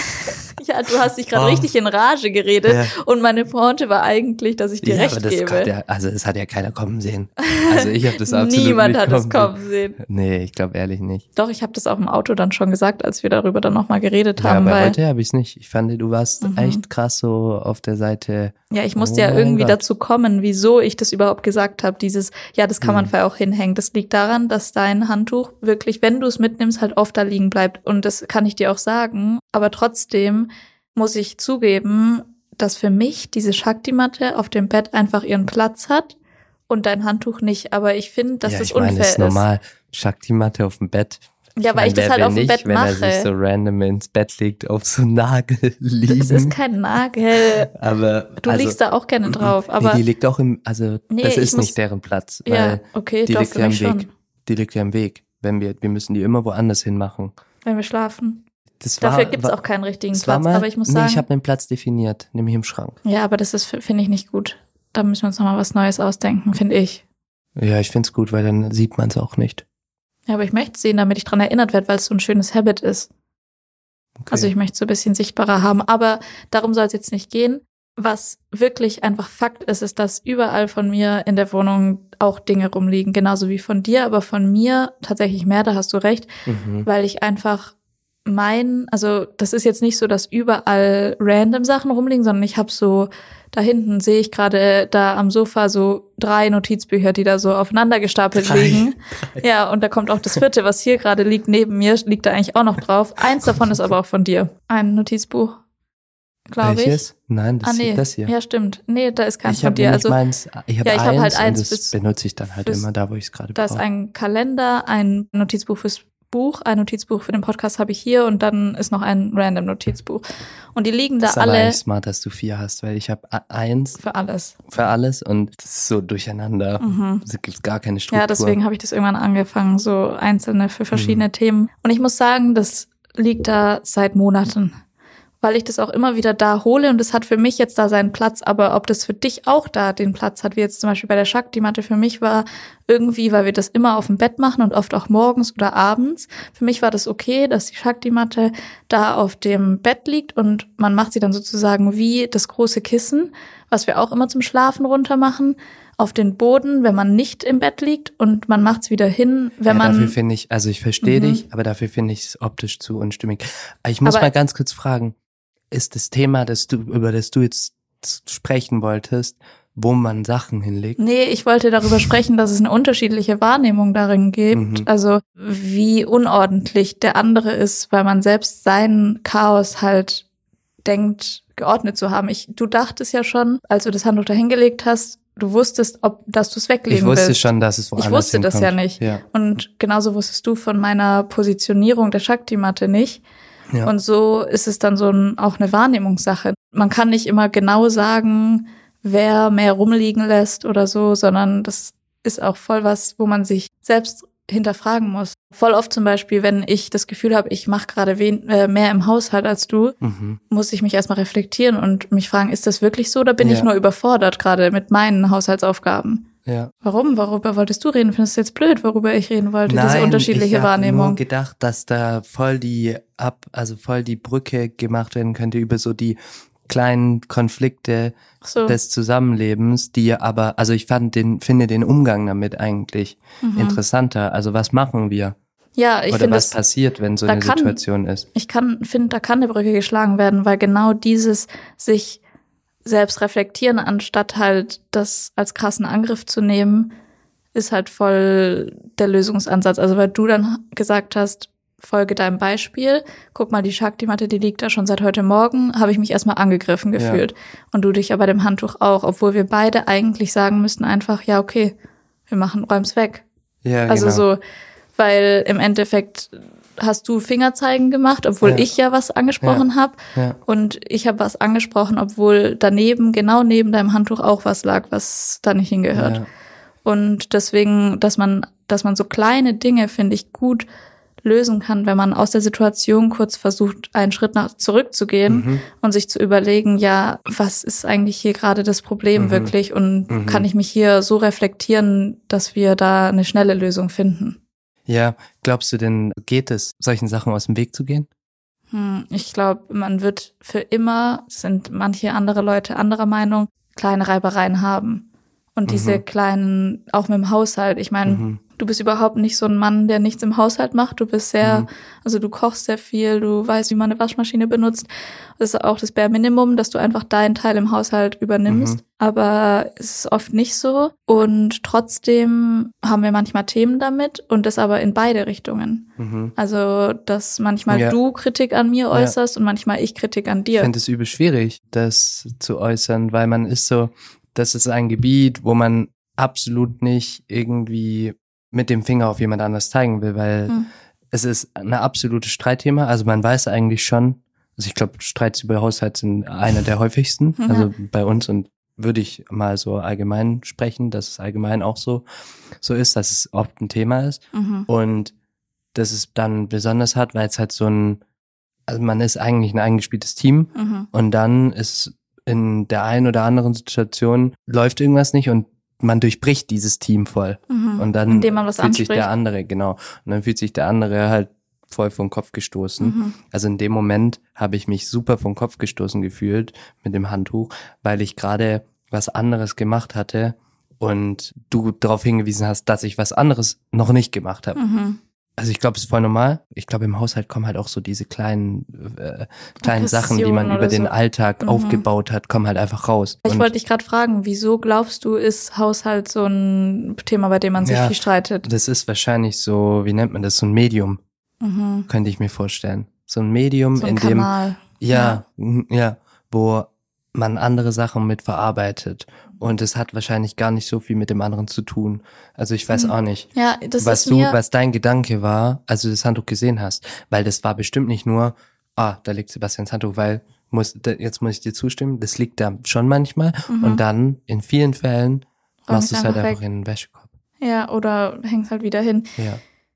Ja, du hast dich gerade Oh. richtig in Rage geredet. Ja. Und meine Pointe war eigentlich, dass ich dir Ja, recht aber das gebe. kann ja, also das hat ja keiner kommen sehen. Also ich habe das absolut Niemand nicht hat es kommen kommen sehen. sehen. Nee, ich glaube ehrlich nicht. Doch, ich habe das auch im Auto dann schon gesagt, als wir darüber dann nochmal geredet Ja, haben. aber weil, heute habe ich es nicht. Ich fand, du warst Mhm. echt krass so auf der Seite. ja, ich musste Oh ja mein irgendwie Gott. dazu kommen, wieso ich das überhaupt gesagt habe. Dieses, ja, das kann man Mhm. vorher auch hinhängen. Das liegt daran, dass dein Handtuch wirklich, wenn du es mitnimmst, halt oft da liegen bleibt. Und das kann ich dir auch sagen. Aber trotzdem muss ich zugeben, dass für mich diese Shakti-Matte auf dem Bett einfach ihren Platz hat und dein Handtuch nicht. Aber ich finde, dass ja, das ich meine, unfair ist normal. Shakti-Matte auf dem Bett. Ja, weil ich das wer halt will auf dem nicht, Bett wenn er sich mache. so random ins Bett legt, auf so einen Nagel liegen. Das ist kein Nagel. aber Du also, liegst da auch gerne drauf, nee, aber die liegt auch im, also Nee, das ich ist muss- nicht deren Platz, weil ja, okay, die doch liegt für ja im mich Weg. schon, Die liegt ja im Weg. Wenn wir, wir müssen die immer woanders hinmachen. wenn wir schlafen. Das war, Dafür gibt's war, auch keinen richtigen das war Platz, mal, aber ich muss nee, sagen, ich habe einen Platz definiert, nämlich im Schrank. ja, aber das ist, finde ich, nicht gut. Da müssen wir uns nochmal was Neues ausdenken, finde ich. Ja, ich find's gut, weil dann sieht man es auch nicht. Ja, aber ich möchte sehen, damit ich dran erinnert werde, weil es so ein schönes Habit ist. Okay. Also ich möchte es so ein bisschen sichtbarer haben, aber darum soll es jetzt nicht gehen. Was wirklich einfach Fakt ist, ist, dass überall von mir in der Wohnung auch Dinge rumliegen, genauso wie von dir, aber von mir tatsächlich mehr, da hast du recht, mhm. weil ich einfach mein, also das ist jetzt nicht so, dass überall random Sachen rumliegen, sondern ich habe so, da hinten sehe ich gerade da am Sofa so drei Notizbücher, die da so aufeinander gestapelt Drei. liegen. Drei. Ja, und da kommt auch das vierte, was hier gerade liegt, neben mir, liegt da eigentlich auch noch drauf. Eins davon ist aber auch von dir. Ein Notizbuch, glaube ich. Welches? Nein, das Ah, nee. ist das hier. Ja, stimmt. Nee, da ist keins Ich von habe dir. nicht Also meins, ich habe ja, ich hab eins, halt eins und das fürs- benutze ich dann halt fürs- immer da, wo ich es gerade da ist brauche. ein Kalender, ein Notizbuch fürs Buch, ein Notizbuch für den Podcast habe ich hier und dann ist noch ein random Notizbuch. Und die liegen da Das ist aber alle eigentlich smart, dass du vier hast, weil ich habe eins für alles. für alles und das ist so durcheinander. Mhm. Es gibt gar keine Struktur. Ja, deswegen habe ich das irgendwann angefangen, so einzelne für verschiedene Mhm. Themen. Und ich muss sagen, das liegt da seit Monaten, weil ich das auch immer wieder da hole und es hat für mich jetzt da seinen Platz, aber ob das für dich auch da den Platz hat, wie jetzt zum Beispiel bei der Shakti-Matte für mich war, irgendwie, weil wir das immer auf dem Bett machen und oft auch morgens oder abends, für mich war das okay, dass die Shakti-Matte da auf dem Bett liegt und man macht sie dann sozusagen wie das große Kissen, was wir auch immer zum Schlafen runter machen, auf den Boden, wenn man nicht im Bett liegt und man macht's wieder hin, wenn ja, man... dafür finde ich, also ich verstehe Mhm. dich, aber dafür finde ich es optisch zu unstimmig. Ich muss Aber- mal ganz kurz fragen, ist das Thema, das du, über das du jetzt sprechen wolltest, wo man Sachen hinlegt? Nee, ich wollte darüber sprechen, dass es eine unterschiedliche Wahrnehmung darin gibt. Mhm. Also wie unordentlich der andere ist, weil man selbst sein Chaos halt denkt, geordnet zu haben. Ich, du dachtest ja schon, als du das Handtuch da hingelegt hast, du wusstest, ob, dass du es weglegen Ich wusste willst. schon, dass es woanders Ich wusste das ja hinkommt. nicht. Ja. Und genauso wusstest du von meiner Positionierung der Shakti-Matte nicht. Ja. Und so ist es dann so ein, auch eine Wahrnehmungssache. Man kann nicht immer genau sagen, wer mehr rumliegen lässt oder so, sondern das ist auch voll was, wo man sich selbst hinterfragen muss. Voll oft zum Beispiel, wenn ich das Gefühl habe, ich mache gerade wen- äh, mehr im Haushalt als du, Mhm. muss ich mich erstmal reflektieren und mich fragen, ist das wirklich so oder bin Ja. ich nur überfordert gerade mit meinen Haushaltsaufgaben? Ja. Warum? Worüber wolltest du reden? Findest du jetzt blöd, worüber ich reden wollte? Diese Nein, unterschiedliche ich hab Wahrnehmung. nur gedacht, dass da voll die ab, also voll die Brücke gemacht werden könnte über so die kleinen Konflikte Ach so. des Zusammenlebens, die aber, also ich fand den, finde den Umgang damit eigentlich Mhm. interessanter. Also was machen wir? Ja, ich Oder finde was es, passiert, wenn so da eine kann- Situation ist? ich kann, finde, da kann eine Brücke geschlagen werden, weil genau dieses sich selbst reflektieren, anstatt halt das als krassen Angriff zu nehmen, ist halt voll der Lösungsansatz. Also weil du dann gesagt hast, folge deinem Beispiel, guck mal, die Shakti-Matte, die liegt da schon seit heute Morgen, habe ich mich erstmal angegriffen gefühlt. Und du dich ja bei dem Handtuch auch, obwohl wir beide eigentlich sagen müssten einfach, ja, okay, wir machen, räum's weg. Ja, Also genau. so, weil im Endeffekt hast du Fingerzeigen gemacht, obwohl Ja. ich ja was angesprochen habe. Ja. Und ich habe was angesprochen, obwohl daneben, genau neben deinem Handtuch auch was lag, was da nicht hingehört. Ja. Und deswegen, dass man, dass man so kleine Dinge, finde ich, gut lösen kann, wenn man aus der Situation kurz versucht, einen Schritt nach zurückzugehen Mhm. und sich zu überlegen, ja, was ist eigentlich hier gerade das Problem Mhm. wirklich und Mhm. kann ich mich hier so reflektieren, dass wir da eine schnelle Lösung finden? Ja, glaubst du denn, geht es, solchen Sachen aus dem Weg zu gehen? Hm, ich glaube, man wird für immer, sind manche andere Leute anderer Meinung, kleine Reibereien haben. Und diese Mhm. kleinen, auch mit dem Haushalt. Ich meine, Mhm. du bist überhaupt nicht so ein Mann, der nichts im Haushalt macht. Du bist sehr, Mhm. also du kochst sehr viel, du weißt, wie man eine Waschmaschine benutzt. Das ist auch das Bare Minimum, dass du einfach deinen Teil im Haushalt übernimmst. Mhm. Aber es ist oft nicht so. Und trotzdem haben wir manchmal Themen damit und das aber in beide Richtungen. Mhm. Also, dass manchmal Ja. du Kritik an mir äußerst und manchmal ich Kritik an Ich dir. finde es übel schwierig, das zu äußern, weil man ist so, das ist ein Gebiet, wo man absolut nicht irgendwie mit dem Finger auf jemand anders zeigen will, weil Hm. es ist ein absolutes Streitthema. Also man weiß eigentlich schon, also ich glaube, Streits über Haushalt sind einer der häufigsten, Mhm. also bei uns, und würde ich mal so allgemein sprechen, dass es allgemein auch so, so ist, dass es oft ein Thema ist. Mhm. Und das es dann besonders hat, weil es halt so ein, also man ist eigentlich ein eingespieltes Team Mhm. und dann ist in der einen oder anderen Situation läuft irgendwas nicht und man durchbricht dieses Team voll. Mhm. Und dann Indem man was fühlt sich anspricht. der andere, genau. Und dann fühlt sich der andere halt voll vom Kopf gestoßen. Mhm. Also in dem Moment habe ich mich super vom Kopf gestoßen gefühlt mit dem Handtuch, weil ich gerade was anderes gemacht hatte und du darauf hingewiesen hast, dass ich was anderes noch nicht gemacht habe. Mhm. Also ich glaube, es ist voll normal. Ich glaube, im Haushalt kommen halt auch so diese kleinen äh, kleinen Sachen, die man über den so. Alltag mhm. aufgebaut hat, kommen halt einfach raus. Ich Und wollte dich gerade fragen, wieso glaubst du, ist Haushalt so ein Thema, bei dem man sich ja, viel streitet? Das ist wahrscheinlich so, wie nennt man das, so ein Medium, Mhm. könnte ich mir vorstellen. So ein Medium, So ein in dem, Kanal. ja, ja, ja, wo man andere Sachen mit verarbeitet. Und es hat wahrscheinlich gar nicht so viel mit dem anderen zu tun. Also ich weiß Mhm. auch nicht, Ja, das was ist du, mir, was dein Gedanke war, als du das Handtuch gesehen hast. Weil das war bestimmt nicht nur, ah, da liegt Sebastians Handtuch, weil, muss, da, jetzt muss ich dir zustimmen, das liegt da schon manchmal. Mhm. Und dann, in vielen Fällen, Räum machst du ich's es halt einfach einfach weg. in den Wäschekorb. ja, oder hängst halt wieder hin. Ja.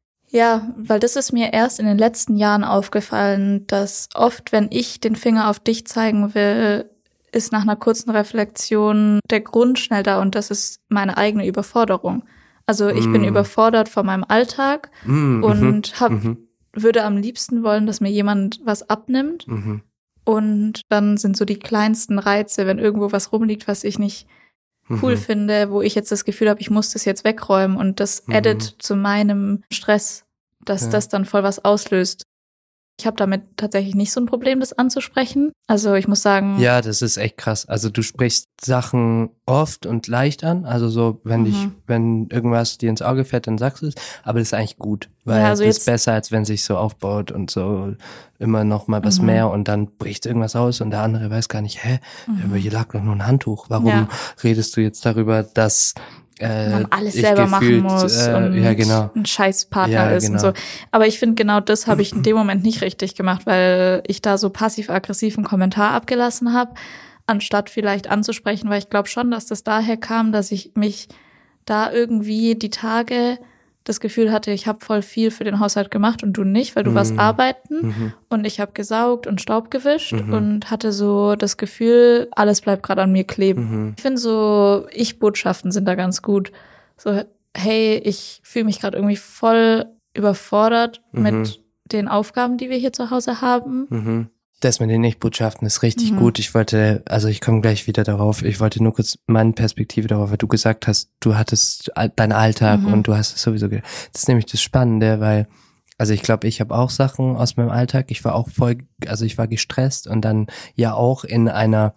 Ja, weil das ist mir erst in den letzten Jahren aufgefallen, dass oft, wenn ich den Finger auf dich zeigen will, ist nach einer kurzen Reflexion der Grund schnell da und das ist meine eigene Überforderung. Also ich Mm. bin überfordert von meinem Alltag Mm, und mhm, hab, mhm, würde am liebsten wollen, dass mir jemand was abnimmt. mhm, Und dann sind so die kleinsten Reize, wenn irgendwo was rumliegt, was ich nicht cool mhm. finde, wo ich jetzt das Gefühl habe, ich muss das jetzt wegräumen und das Mhm. addet zu meinem Stress, dass Ja. das dann voll was auslöst. Ich habe damit tatsächlich nicht so ein Problem, das anzusprechen. Also ich muss sagen, Ja, das ist echt krass. Also du sprichst Sachen oft und leicht an. Also so, wenn Mhm. dich, wenn irgendwas dir ins Auge fällt, dann sagst du es. Aber das ist eigentlich gut, weil Ja, also das ist jetzt- besser, als wenn sich so aufbaut und so immer noch mal was Mhm. mehr und dann bricht irgendwas aus und der andere weiß gar nicht, hä, Mhm. aber hier lag doch nur ein Handtuch. Warum Ja. redest du jetzt darüber, dass äh, man alles ich selber gefühlt, machen muss äh, und ja, genau. ein Scheißpartner Ja, ist genau. und so. Aber ich finde, genau das habe ich in dem Moment nicht richtig gemacht, weil ich da so passiv-aggressiven Kommentar abgelassen habe, anstatt vielleicht anzusprechen, weil ich glaube schon, dass das daher kam, dass ich mich da irgendwie die Tage das Gefühl hatte, ich habe voll viel für den Haushalt gemacht und du nicht, weil du warst Mhm. arbeiten Mhm. und ich habe gesaugt und Staub gewischt Mhm. und hatte so das Gefühl, alles bleibt gerade an mir kleben. Mhm. Ich finde so, Ich-Botschaften sind da ganz gut. So, hey, ich fühle mich gerade irgendwie voll überfordert Mhm. mit den Aufgaben, die wir hier zu Hause haben. Mhm. Das mit den Nicht-Botschaften ist richtig Mhm. gut. Ich wollte, also ich komme gleich wieder darauf, ich wollte nur kurz meine Perspektive darauf, weil du gesagt hast, du hattest all- deinen Alltag Mhm. und du hast es sowieso, ge- das ist nämlich das Spannende, weil, also ich glaube, ich habe auch Sachen aus meinem Alltag, ich war auch voll, also ich war gestresst und dann ja auch in einer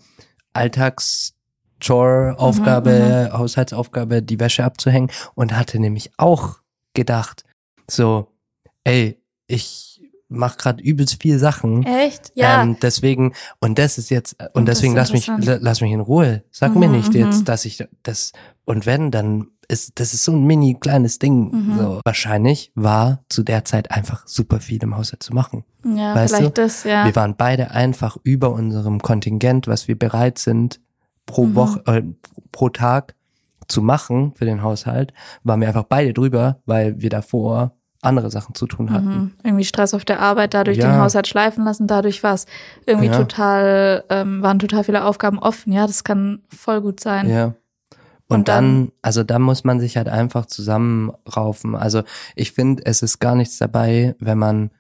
Alltags-Chore-Aufgabe, Haushaltsaufgabe, die Wäsche abzuhängen und hatte nämlich auch gedacht, so, ey, ich mach gerade übelst viel Sachen. Echt? Ja. Ähm, deswegen, und das ist jetzt, und, Und das deswegen ist lass mich, interessant. la- lass mich in Ruhe. Sag Mhm, mir nicht mhm. jetzt, dass ich das, und wenn, dann ist, das ist so ein mini kleines Ding. Mhm. So. Wahrscheinlich war zu der Zeit einfach super viel im Haushalt zu machen. ja, weißt vielleicht du? das, ja. Wir waren beide einfach über unserem Kontingent, was wir bereit sind, pro Mhm. Woche, äh, pro Tag zu machen für den Haushalt, waren wir einfach beide drüber, weil wir davor andere Sachen zu tun hatten. Mhm. Irgendwie Stress auf der Arbeit, dadurch Ja. den Haushalt schleifen lassen, dadurch war es irgendwie Ja. total, ähm, waren total viele Aufgaben offen. Ja, das kann voll gut sein. Ja. Und, Und dann, dann- also da muss man sich halt einfach zusammenraufen. Also ich finde, es ist gar nichts dabei, wenn man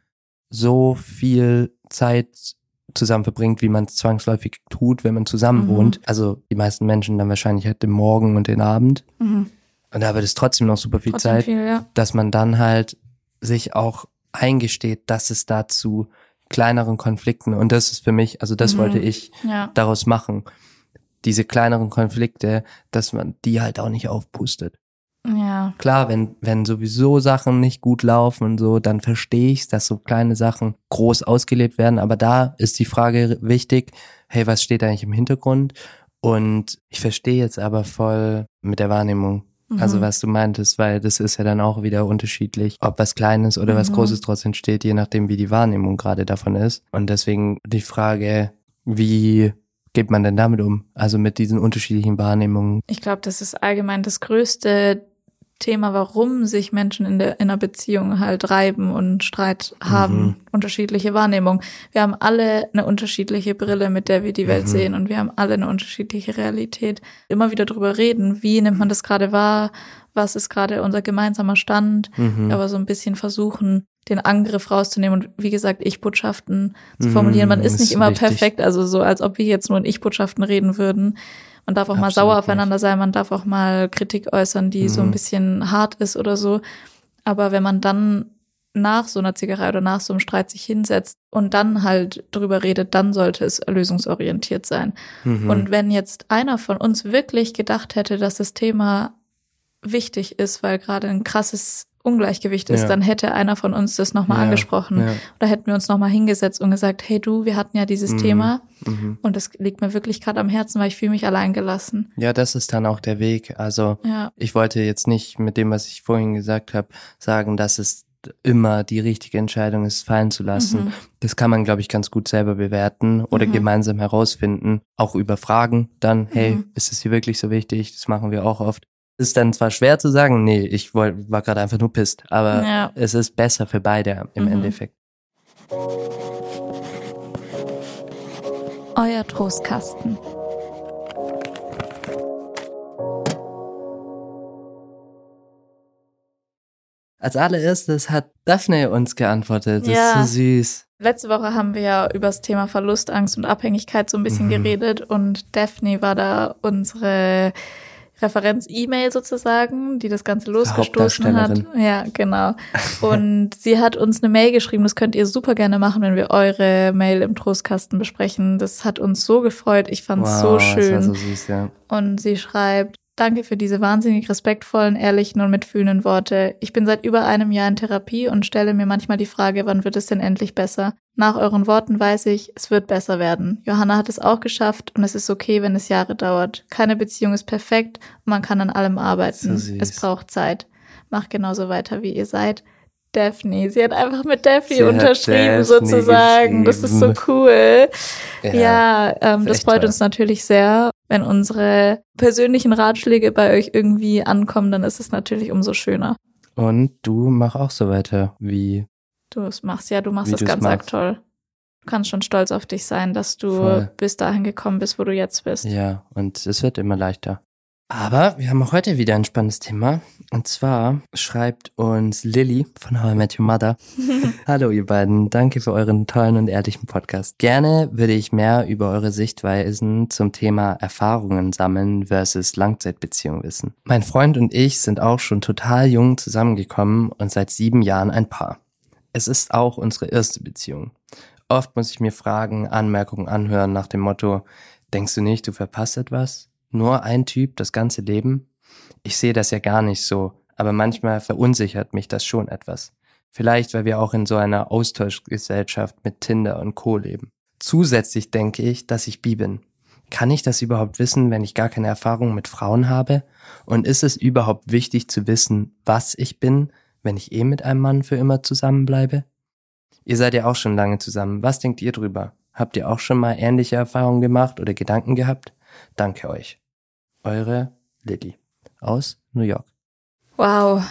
so viel Zeit zusammen verbringt, wie man es zwangsläufig tut, wenn man zusammen Mhm. wohnt. Also die meisten Menschen dann wahrscheinlich halt den Morgen und den Abend. Mhm. Und da wird es trotzdem noch super viel Trotzdem Zeit, viel, ja. dass man dann halt sich auch eingesteht, dass es da zu kleineren Konflikten, und das ist für mich, also das Mhm. wollte ich Ja. daraus machen, diese kleineren Konflikte, dass man die halt auch nicht aufpustet. Ja. Klar, wenn, wenn sowieso Sachen nicht gut laufen und so, dann verstehe ich, dass so kleine Sachen groß ausgelebt werden, aber da ist die Frage wichtig, hey, was steht eigentlich im Hintergrund? Und ich verstehe jetzt aber voll mit der Wahrnehmung, also Mhm. was du meintest, weil das ist ja dann auch wieder unterschiedlich, ob was Kleines oder was Mhm. Großes draus entsteht, je nachdem, wie die Wahrnehmung gerade davon ist. Und deswegen die Frage, wie geht man denn damit um? Also mit diesen unterschiedlichen Wahrnehmungen. Ich glaube, das ist allgemein das größte Thema, warum sich Menschen in der in einer Beziehung halt reiben und Streit haben, Mhm. unterschiedliche Wahrnehmung. Wir haben alle eine unterschiedliche Brille, mit der wir die Welt Mhm. sehen, und wir haben alle eine unterschiedliche Realität. Immer wieder drüber reden, wie nimmt man das gerade wahr, was ist gerade unser gemeinsamer Stand, Mhm. aber so ein bisschen versuchen, den Angriff rauszunehmen und wie gesagt, Ich-Botschaften zu formulieren. Man Mhm, ist nicht ist immer wichtig. perfekt, also so, als ob wir jetzt nur in Ich-Botschaften reden würden. Man darf auch mal Absolut sauer aufeinander sein, man darf auch mal Kritik äußern, die so ein Mhm. bisschen hart ist oder so. Aber wenn man dann nach so einer Zickerei oder nach so einem Streit sich hinsetzt und dann halt drüber redet, dann sollte es lösungsorientiert sein. Mhm. Und wenn jetzt einer von uns wirklich gedacht hätte, dass das Thema wichtig ist, weil gerade ein krasses Ungleichgewicht ist, ja. dann hätte einer von uns das nochmal ja, angesprochen. Ja. Oder hätten wir uns nochmal hingesetzt und gesagt, hey du, wir hatten ja dieses mhm. Thema mhm. und das liegt mir wirklich gerade am Herzen, weil ich fühle mich allein gelassen. Ja, das ist dann auch der Weg. Also ja. ich wollte jetzt nicht mit dem, was ich vorhin gesagt habe, sagen, dass es immer die richtige Entscheidung ist, fallen zu lassen. Mhm. Das kann man, glaube ich, ganz gut selber bewerten oder mhm. gemeinsam herausfinden. Auch über Fragen dann, hey, mhm. ist es hier wirklich so wichtig? Das machen wir auch oft. Ist dann zwar schwer zu sagen, nee, ich wollt, war gerade einfach nur pisst, aber ja. es ist besser für beide im mhm. Endeffekt. Euer Trostkasten. Als allererstes hat Daphne uns geantwortet. Das ja. ist so süß. Letzte Woche haben wir ja über das Thema Verlust, Angst und Abhängigkeit so ein bisschen mhm. geredet und Daphne war da unsere Referenz-E-Mail sozusagen, die das Ganze losgestoßen hat. Ja, genau. Und sie hat uns eine Mail geschrieben, das könnt ihr super gerne machen, wenn wir eure Mail im Trostkasten besprechen. Das hat uns so gefreut, ich fand es wow, so schön. Das war so süß, ja. Und sie schreibt, danke für diese wahnsinnig respektvollen, ehrlichen und mitfühlenden Worte. Ich bin seit über einem Jahr in Therapie und stelle mir manchmal die Frage, wann wird es denn endlich besser? Nach euren Worten weiß ich, es wird besser werden. Johanna hat es auch geschafft und es ist okay, wenn es Jahre dauert. Keine Beziehung ist perfekt und man kann an allem arbeiten. So es braucht Zeit. Macht genauso weiter, wie ihr seid. Daphne. Sie hat einfach mit Daphne sie unterschrieben sozusagen. Das ist so cool. Ja, ja ähm, das freut toll. Uns natürlich sehr. Wenn unsere persönlichen Ratschläge bei euch irgendwie ankommen, dann ist es natürlich umso schöner. Und du mach auch so weiter, wie du es machst. Ja, du machst es ganz arg toll. Du kannst schon stolz auf dich sein, dass du Voll. bis dahin gekommen bist, wo du jetzt bist. Ja, und es wird immer leichter. Aber wir haben auch heute wieder ein spannendes Thema. Und zwar schreibt uns Lilly von How I Met Your Mother. Hallo ihr beiden, danke für euren tollen und ehrlichen Podcast. Gerne würde ich mehr über eure Sichtweisen zum Thema Erfahrungen sammeln versus Langzeitbeziehung wissen. Mein Freund und ich sind auch schon total jung zusammengekommen und seit sieben Jahren ein Paar. Es ist auch unsere erste Beziehung. Oft muss ich mir Fragen, Anmerkungen anhören nach dem Motto, denkst du nicht, du verpasst etwas? Nur ein Typ, das ganze Leben? Ich sehe das ja gar nicht so, aber manchmal verunsichert mich das schon etwas. Vielleicht, weil wir auch in so einer Austauschgesellschaft mit Tinder und Co. leben. Zusätzlich denke ich, dass ich bi bin. Kann ich das überhaupt wissen, wenn ich gar keine Erfahrung mit Frauen habe? Und ist es überhaupt wichtig zu wissen, was ich bin, wenn ich eh mit einem Mann für immer zusammenbleibe? Ihr seid ja auch schon lange zusammen. Was denkt ihr drüber? Habt ihr auch schon mal ähnliche Erfahrungen gemacht oder Gedanken gehabt? Danke euch. Eure Lilly aus New York. Wow.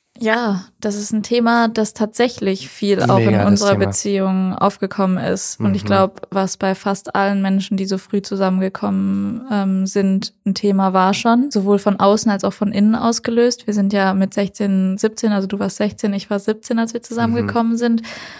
Ja, das ist ein Thema, das tatsächlich viel Mega auch in unserer Beziehung aufgekommen ist. Und mhm. ich glaube, was bei fast allen Menschen, die so früh zusammengekommen ähm, sind, ein Thema war schon. Sowohl von außen als auch von innen ausgelöst. Wir sind ja mit sechzehn, siebzehn, also du warst sechzehn, ich war siebzehn, als wir zusammengekommen mhm. sind.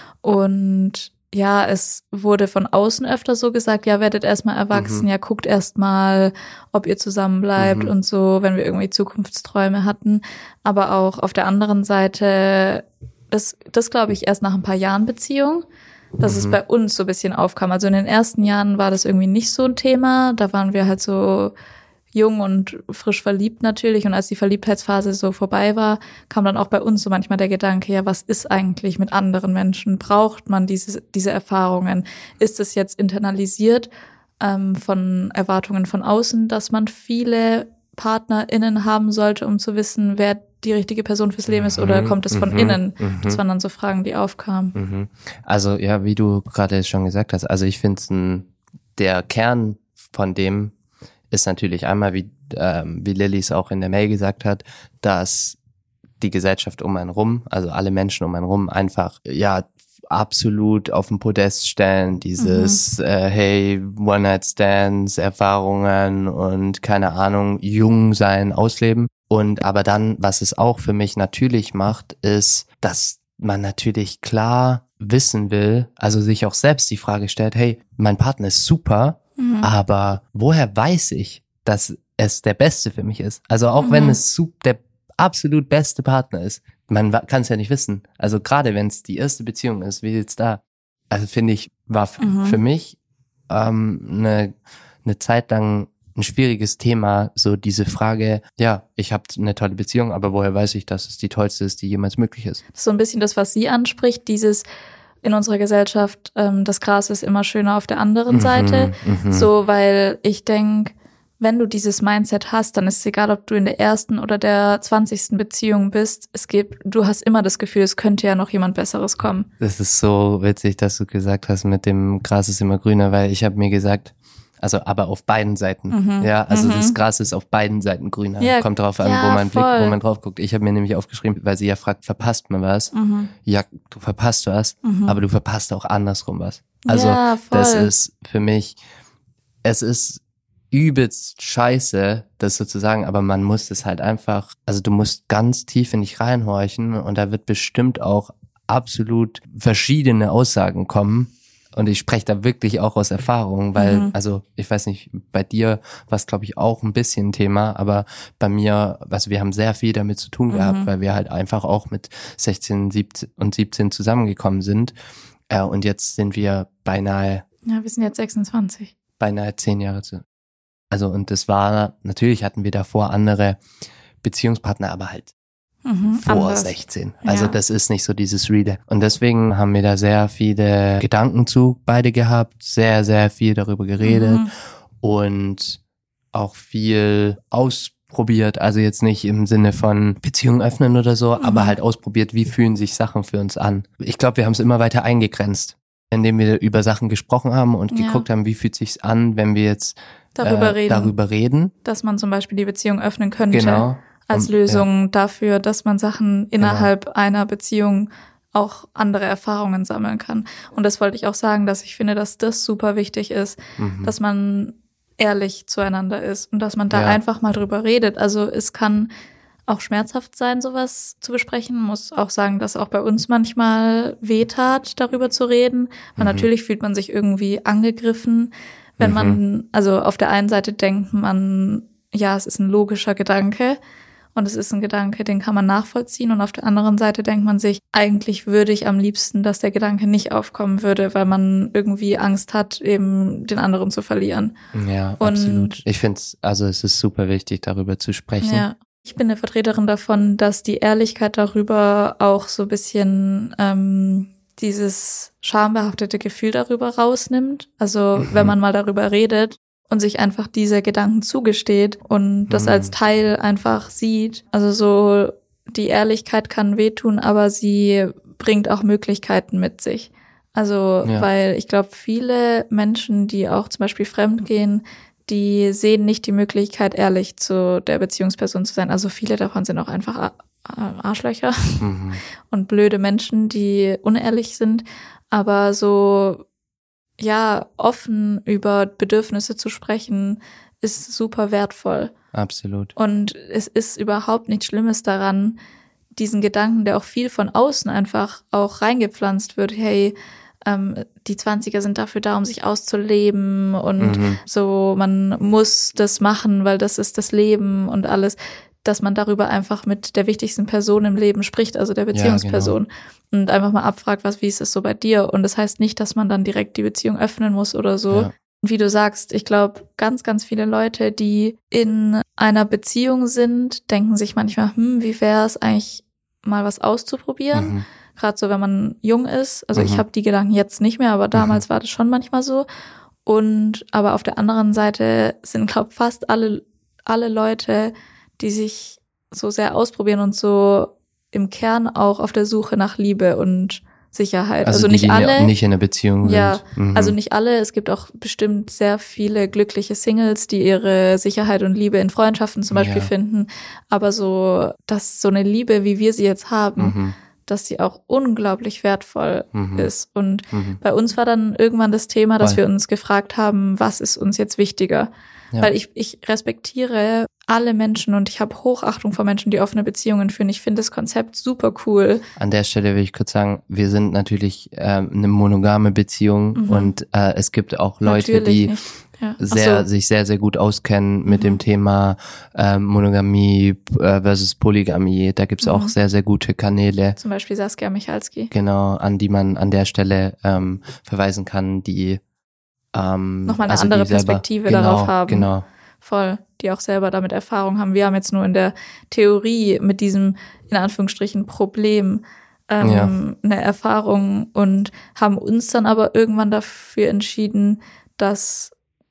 Und ja, es wurde von außen öfter so gesagt, ja, werdet erstmal erwachsen, mhm. ja, guckt erstmal, ob ihr zusammenbleibt mhm. und so, wenn wir irgendwie Zukunftsträume hatten. Aber auch auf der anderen Seite, das, das glaube ich, erst nach ein paar Jahren Beziehung, dass mhm. es bei uns so ein bisschen aufkam. Also in den ersten Jahren war das irgendwie nicht so ein Thema, da waren wir halt so jung und frisch verliebt natürlich. Und als die Verliebtheitsphase so vorbei war, kam dann auch bei uns so manchmal der Gedanke, ja, was ist eigentlich mit anderen Menschen? Braucht man diese, diese Erfahrungen? Ist es jetzt internalisiert ähm, von Erwartungen von außen, dass man viele PartnerInnen haben sollte, um zu wissen, wer die richtige Person fürs Leben ist? Oder kommt es von mhm, innen? Mhm. Das waren dann so Fragen, die aufkamen. Mhm. Also ja, wie du gerade schon gesagt hast, also ich finde es der Kern von dem, ist natürlich einmal, wie, ähm, wie Lilly es auch in der Mail gesagt hat, dass die Gesellschaft um einen rum, also alle Menschen um einen rum, einfach ja absolut auf den Podest stellen, dieses mhm. äh, hey, One-Night-Stands, Erfahrungen und keine Ahnung, jung sein, ausleben. Und aber dann, was es auch für mich natürlich macht, ist, dass man natürlich klar wissen will, also sich auch selbst die Frage stellt, hey, mein Partner ist super, Mhm. aber woher weiß ich, dass es der Beste für mich ist? Also auch mhm. wenn es der absolut beste Partner ist, man kann es ja nicht wissen. Also gerade wenn es die erste Beziehung ist, wie jetzt da. Also finde ich, war f- Mhm. für mich ähm, eine, eine Zeit lang ein schwieriges Thema, so diese Frage, ja, ich habe eine tolle Beziehung, aber woher weiß ich, dass es die tollste ist, die jemals möglich ist? Das ist so ein bisschen das, was sie anspricht, dieses in unserer Gesellschaft, ähm, das Gras ist immer schöner auf der anderen Mhm, Seite. mhm. So, weil ich denke, wenn du dieses Mindset hast, dann ist es egal, ob du in der ersten oder der zwanzigsten Beziehung bist. Es gibt, du hast immer das Gefühl, es könnte ja noch jemand Besseres kommen. Das ist so witzig, dass du gesagt hast, mit dem Gras ist immer grüner, weil ich habe mir gesagt, also aber auf beiden Seiten. Mhm. Ja, also Mhm. das Gras ist auf beiden Seiten grüner. Ja, Kommt darauf an, ja, wo man voll. blickt, wo man drauf guckt. Ich habe mir nämlich aufgeschrieben, weil sie ja fragt, verpasst man was? Mhm. Ja, du verpasst was, Mhm. aber du verpasst auch andersrum was. Also Ja, voll. das ist für mich, es ist übelst scheiße, das sozusagen, aber man muss es halt einfach, also du musst ganz tief in dich reinhorchen und da wird bestimmt auch absolut verschiedene Aussagen kommen. Und ich spreche da wirklich auch aus Erfahrung, weil, Mhm. also ich weiß nicht, bei dir war es, glaube ich, auch ein bisschen Thema, aber bei mir, also wir haben sehr viel damit zu tun gehabt, Mhm. weil wir halt einfach auch mit sechzehn, siebzehn und siebzehn zusammengekommen sind. Äh, und jetzt sind wir beinahe, Ja, wir sind jetzt sechsundzwanzig. beinahe zehn Jahre zu. Also und das war, natürlich hatten wir davor andere Beziehungspartner, aber halt Mhm. vor Anders. sechzehn. Also Ja. das ist nicht so dieses Reader. Und deswegen haben wir da sehr viele Gedanken zu beide gehabt, sehr, sehr viel darüber geredet Mhm. und auch viel ausprobiert. Also jetzt nicht im Sinne von Beziehung öffnen oder so, Mhm. aber halt ausprobiert, wie fühlen sich Sachen für uns an. Ich glaube, wir haben es immer weiter eingegrenzt, indem wir über Sachen gesprochen haben und Ja. geguckt haben, wie fühlt sich's an, wenn wir jetzt Darüber äh, reden, darüber reden. dass man zum Beispiel die Beziehung öffnen könnte. Genau. Als Und- Lösung dafür, dass man Sachen innerhalb einer Beziehung auch andere Erfahrungen sammeln kann. Und das wollte ich auch sagen, dass ich finde, dass das super wichtig ist, Mhm. dass man ehrlich zueinander ist und dass man da Ja. einfach mal drüber redet. Also es kann auch schmerzhaft sein, sowas zu besprechen. Muss auch sagen, dass auch bei uns manchmal wehtat, darüber zu reden. Weil Mhm. natürlich fühlt man sich irgendwie angegriffen, wenn Mhm. man, also auf der einen Seite denkt man, ja, es ist ein logischer Gedanke. Und es ist ein Gedanke, den kann man nachvollziehen. Und auf der anderen Seite denkt man sich, eigentlich würde ich am liebsten, dass der Gedanke nicht aufkommen würde, weil man irgendwie Angst hat, eben den anderen zu verlieren. Ja, Und- absolut. Ich finde es, also es ist super wichtig, darüber zu sprechen. Ja. Ich bin eine Vertreterin davon, dass die Ehrlichkeit darüber auch so ein bisschen ähm, dieses schambehaftete Gefühl darüber rausnimmt. Also Mhm. wenn man mal darüber redet und sich einfach diese Gedanken zugesteht und das Mhm. als Teil einfach sieht. Also so, die Ehrlichkeit kann wehtun, aber sie bringt auch Möglichkeiten mit sich. Also, Ja. weil ich glaube, viele Menschen, die auch zum Beispiel fremd gehen, die sehen nicht die Möglichkeit, ehrlich zu der Beziehungsperson zu sein. Also viele davon sind auch einfach Ar- Ar- Arschlöcher Mhm. und blöde Menschen, die unehrlich sind. Aber so, ja, offen über Bedürfnisse zu sprechen, ist super wertvoll. Absolut. Und es ist überhaupt nichts Schlimmes daran, diesen Gedanken, der auch viel von außen einfach auch reingepflanzt wird, hey, ähm, die Zwanziger sind dafür da, um sich auszuleben und Mhm. so, man muss das machen, weil das ist das Leben und alles, dass man darüber einfach mit der wichtigsten Person im Leben spricht, also der Beziehungsperson, und einfach mal abfragt, was, wie ist es so bei dir? Und das heißt nicht, dass man dann direkt die Beziehung öffnen muss oder so. Ja. Wie du sagst, ich glaube, ganz, ganz viele Leute, die in einer Beziehung sind, denken sich manchmal, hm, wie wäre es eigentlich mal was auszuprobieren? Mhm. Gerade so, wenn man jung ist. Also ich Mhm. habe die Gedanken jetzt nicht mehr, aber damals war das schon manchmal so. Und aber auf der anderen Seite sind, glaube ich, fast alle, alle Leute, die sich so sehr ausprobieren und so im Kern auch auf der Suche nach Liebe und Sicherheit. Also, Also, die, nicht die alle. nicht in einer Beziehung Ja, sind. Mhm. Also nicht alle, es gibt auch bestimmt sehr viele glückliche Singles, die ihre Sicherheit und Liebe in Freundschaften zum Beispiel Ja. finden. Aber so, dass so eine Liebe, wie wir sie jetzt haben, Mhm. dass sie auch unglaublich wertvoll Mhm. ist. Und Mhm. bei uns war dann irgendwann das Thema, dass Voll. wir uns gefragt haben, was ist uns jetzt wichtiger? Ja. Weil ich, ich respektiere alle Menschen und ich habe Hochachtung vor Menschen, die offene Beziehungen führen. Ich finde das Konzept super cool. An der Stelle will ich kurz sagen, wir sind natürlich ähm, eine monogame Beziehung Mhm. und äh, es gibt auch Leute, Natürlich die nicht. Ja. sehr so. sich sehr, sehr gut auskennen mit mhm. dem Thema äh, Monogamie äh, versus Polygamie. Da gibt's mhm. auch sehr, sehr gute Kanäle. Zum Beispiel Saskia Michalski. Genau, an die man an der Stelle ähm, verweisen kann, die ähm, nochmal eine also andere die selber, Perspektive genau, darauf haben. Genau. Voll, die auch selber damit Erfahrung haben. Wir haben jetzt nur in der Theorie mit diesem, in Anführungsstrichen, Problem ähm, ja. eine Erfahrung und haben uns dann aber irgendwann dafür entschieden, dass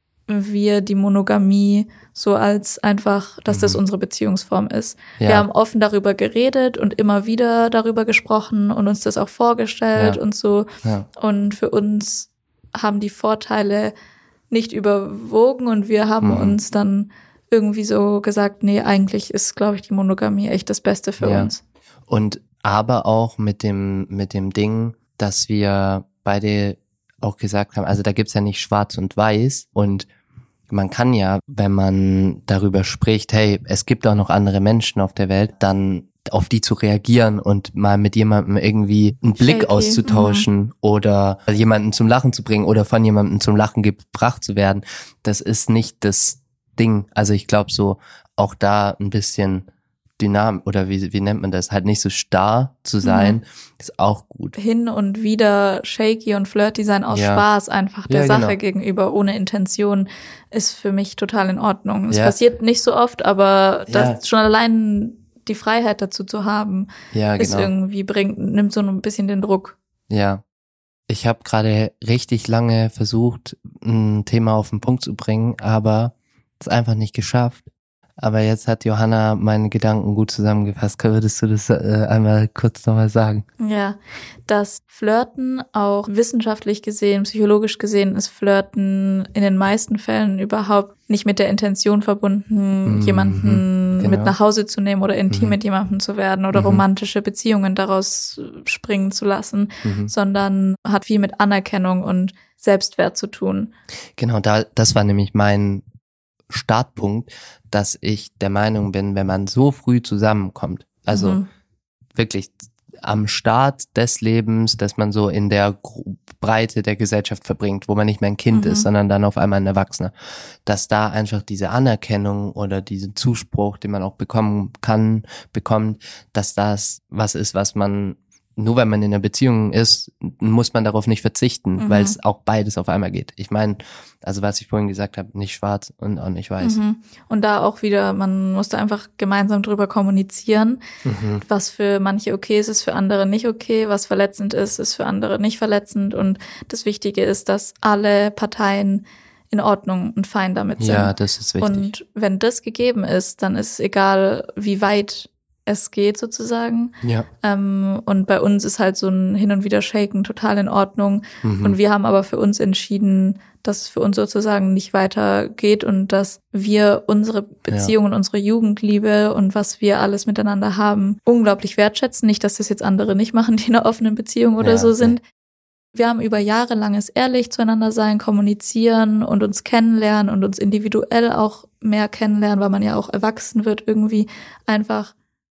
wir die Monogamie so als einfach, dass das unsere Beziehungsform ist. Ja. Wir haben offen darüber geredet und immer wieder darüber gesprochen und uns das auch vorgestellt ja. und so. Ja. Und für uns haben die Vorteile nicht überwogen und wir haben mhm. uns dann irgendwie so gesagt, nee, eigentlich ist, glaube ich, die Monogamie echt das Beste für ja. uns. Und aber auch mit dem mit dem Ding, dass wir beide auch gesagt haben, also da gibt's ja nicht schwarz und weiß und man kann ja, wenn man darüber spricht, hey, es gibt auch noch andere Menschen auf der Welt, dann auf die zu reagieren und mal mit jemandem irgendwie einen Blick Shaky. auszutauschen mhm. oder jemanden zum Lachen zu bringen oder von jemandem zum Lachen gebracht zu werden, das ist nicht das Ding. Also ich glaube so, auch da ein bisschen dynamisch oder wie wie nennt man das, halt nicht so starr zu sein, mhm. ist auch gut. Hin und wieder shaky und flirty sein aus ja. Spaß einfach der ja, Sache genau. gegenüber, ohne Intention, ist für mich total in Ordnung. Es ja. passiert nicht so oft, aber das ja. schon allein die Freiheit dazu zu haben, ja, genau. ist irgendwie bringt, nimmt so ein bisschen den Druck. Ja. Ich habe gerade richtig lange versucht, ein Thema auf den Punkt zu bringen, aber es einfach nicht geschafft. Aber jetzt hat Johanna meine Gedanken gut zusammengefasst. Würdest du das äh, einmal kurz nochmal sagen? Ja, dass Flirten auch wissenschaftlich gesehen, psychologisch gesehen, ist Flirten in den meisten Fällen überhaupt nicht mit der Intention verbunden, mhm, jemanden genau. mit nach Hause zu nehmen oder intim mhm. mit jemandem zu werden oder mhm. romantische Beziehungen daraus springen zu lassen, mhm. sondern hat viel mit Anerkennung und Selbstwert zu tun. Genau, da das war nämlich mein Startpunkt, dass ich der Meinung bin, wenn man so früh zusammenkommt, also mhm. wirklich am Start des Lebens, dass man so in der Breite der Gesellschaft verbringt, wo man nicht mehr ein Kind mhm. ist, sondern dann auf einmal ein Erwachsener, dass da einfach diese Anerkennung oder diesen Zuspruch, den man auch bekommen kann, bekommt, dass das was ist, was man nur wenn man in einer Beziehung ist, muss man darauf nicht verzichten, mhm. weil es auch beides auf einmal geht. Ich meine, also was ich vorhin gesagt habe, nicht schwarz und auch nicht weiß. Mhm. Und da auch wieder, man muss da einfach gemeinsam drüber kommunizieren, mhm. was für manche okay ist, ist für andere nicht okay, was verletzend ist, ist für andere nicht verletzend. Und das Wichtige ist, dass alle Parteien in Ordnung und fein damit sind. Ja, das ist wichtig. Und wenn das gegeben ist, dann ist es egal, wie weit es geht sozusagen. Ja. Ähm, und bei uns ist halt so ein Hin- und Wiedershaken total in Ordnung. Mhm. Und wir haben aber für uns entschieden, dass es für uns sozusagen nicht weitergeht und dass wir unsere Beziehung und ja. unsere Jugendliebe und was wir alles miteinander haben, unglaublich wertschätzen. Nicht, dass das jetzt andere nicht machen, die in einer offenen Beziehung oder ja, so okay. sind. Wir haben über Jahre langes ehrlich zueinander sein, kommunizieren und uns kennenlernen und uns individuell auch mehr kennenlernen, weil man ja auch erwachsen wird, irgendwie einfach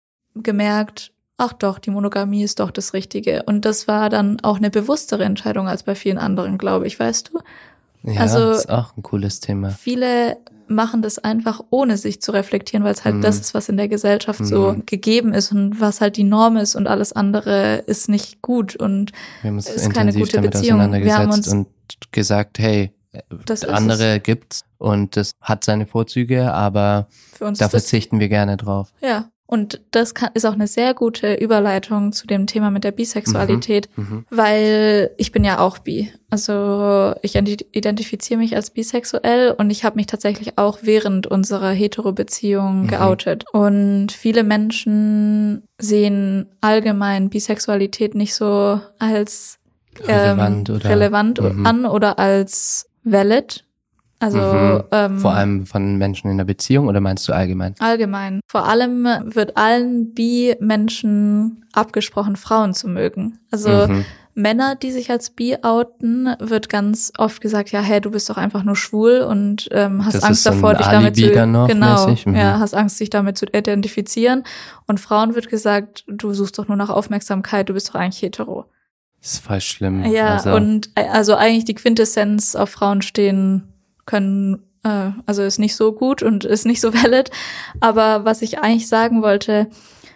gemerkt, ach doch, die Monogamie ist doch das Richtige. Und das war dann auch eine bewusstere Entscheidung als bei vielen anderen, glaube ich, weißt du? Ja, also, ist auch ein cooles Thema. Viele machen das einfach, ohne sich zu reflektieren, weil es halt mm. das ist, was in der Gesellschaft mm. so gegeben ist und was halt die Norm ist und alles andere ist nicht gut und wir haben uns ist keine gute damit Beziehung. Wir haben uns und gesagt, hey, das andere gibt's und das hat seine Vorzüge, aber da verzichten wir gerne drauf. Ja. Und das kann, ist auch eine sehr gute Überleitung zu dem Thema mit der Bisexualität, mhm, weil ich bin ja auch bi. Also ich identifiziere mich als bisexuell und ich habe mich tatsächlich auch während unserer Hetero-Beziehung mhm. geoutet. Und viele Menschen sehen allgemein Bisexualität nicht so als ähm, relevant, oder? relevant mhm. an oder als valid. Also mhm. ähm, vor allem von Menschen in der Beziehung oder meinst du allgemein? Allgemein. Vor allem wird allen Bi-Menschen abgesprochen, Frauen zu mögen. Also mhm. Männer, die sich als Bi outen, wird ganz oft gesagt, ja, hey, du bist doch einfach nur schwul und ähm, hast das Angst ist so davor, dich damit zu genau, mhm. ja, hast Angst, dich damit zu identifizieren. Und Frauen wird gesagt, du suchst doch nur nach Aufmerksamkeit, du bist doch eigentlich hetero. Das ist voll schlimm. Ja, also. und also eigentlich die Quintessenz auf Frauen stehen können, äh, also ist nicht so gut und ist nicht so valid. Aber was ich eigentlich sagen wollte,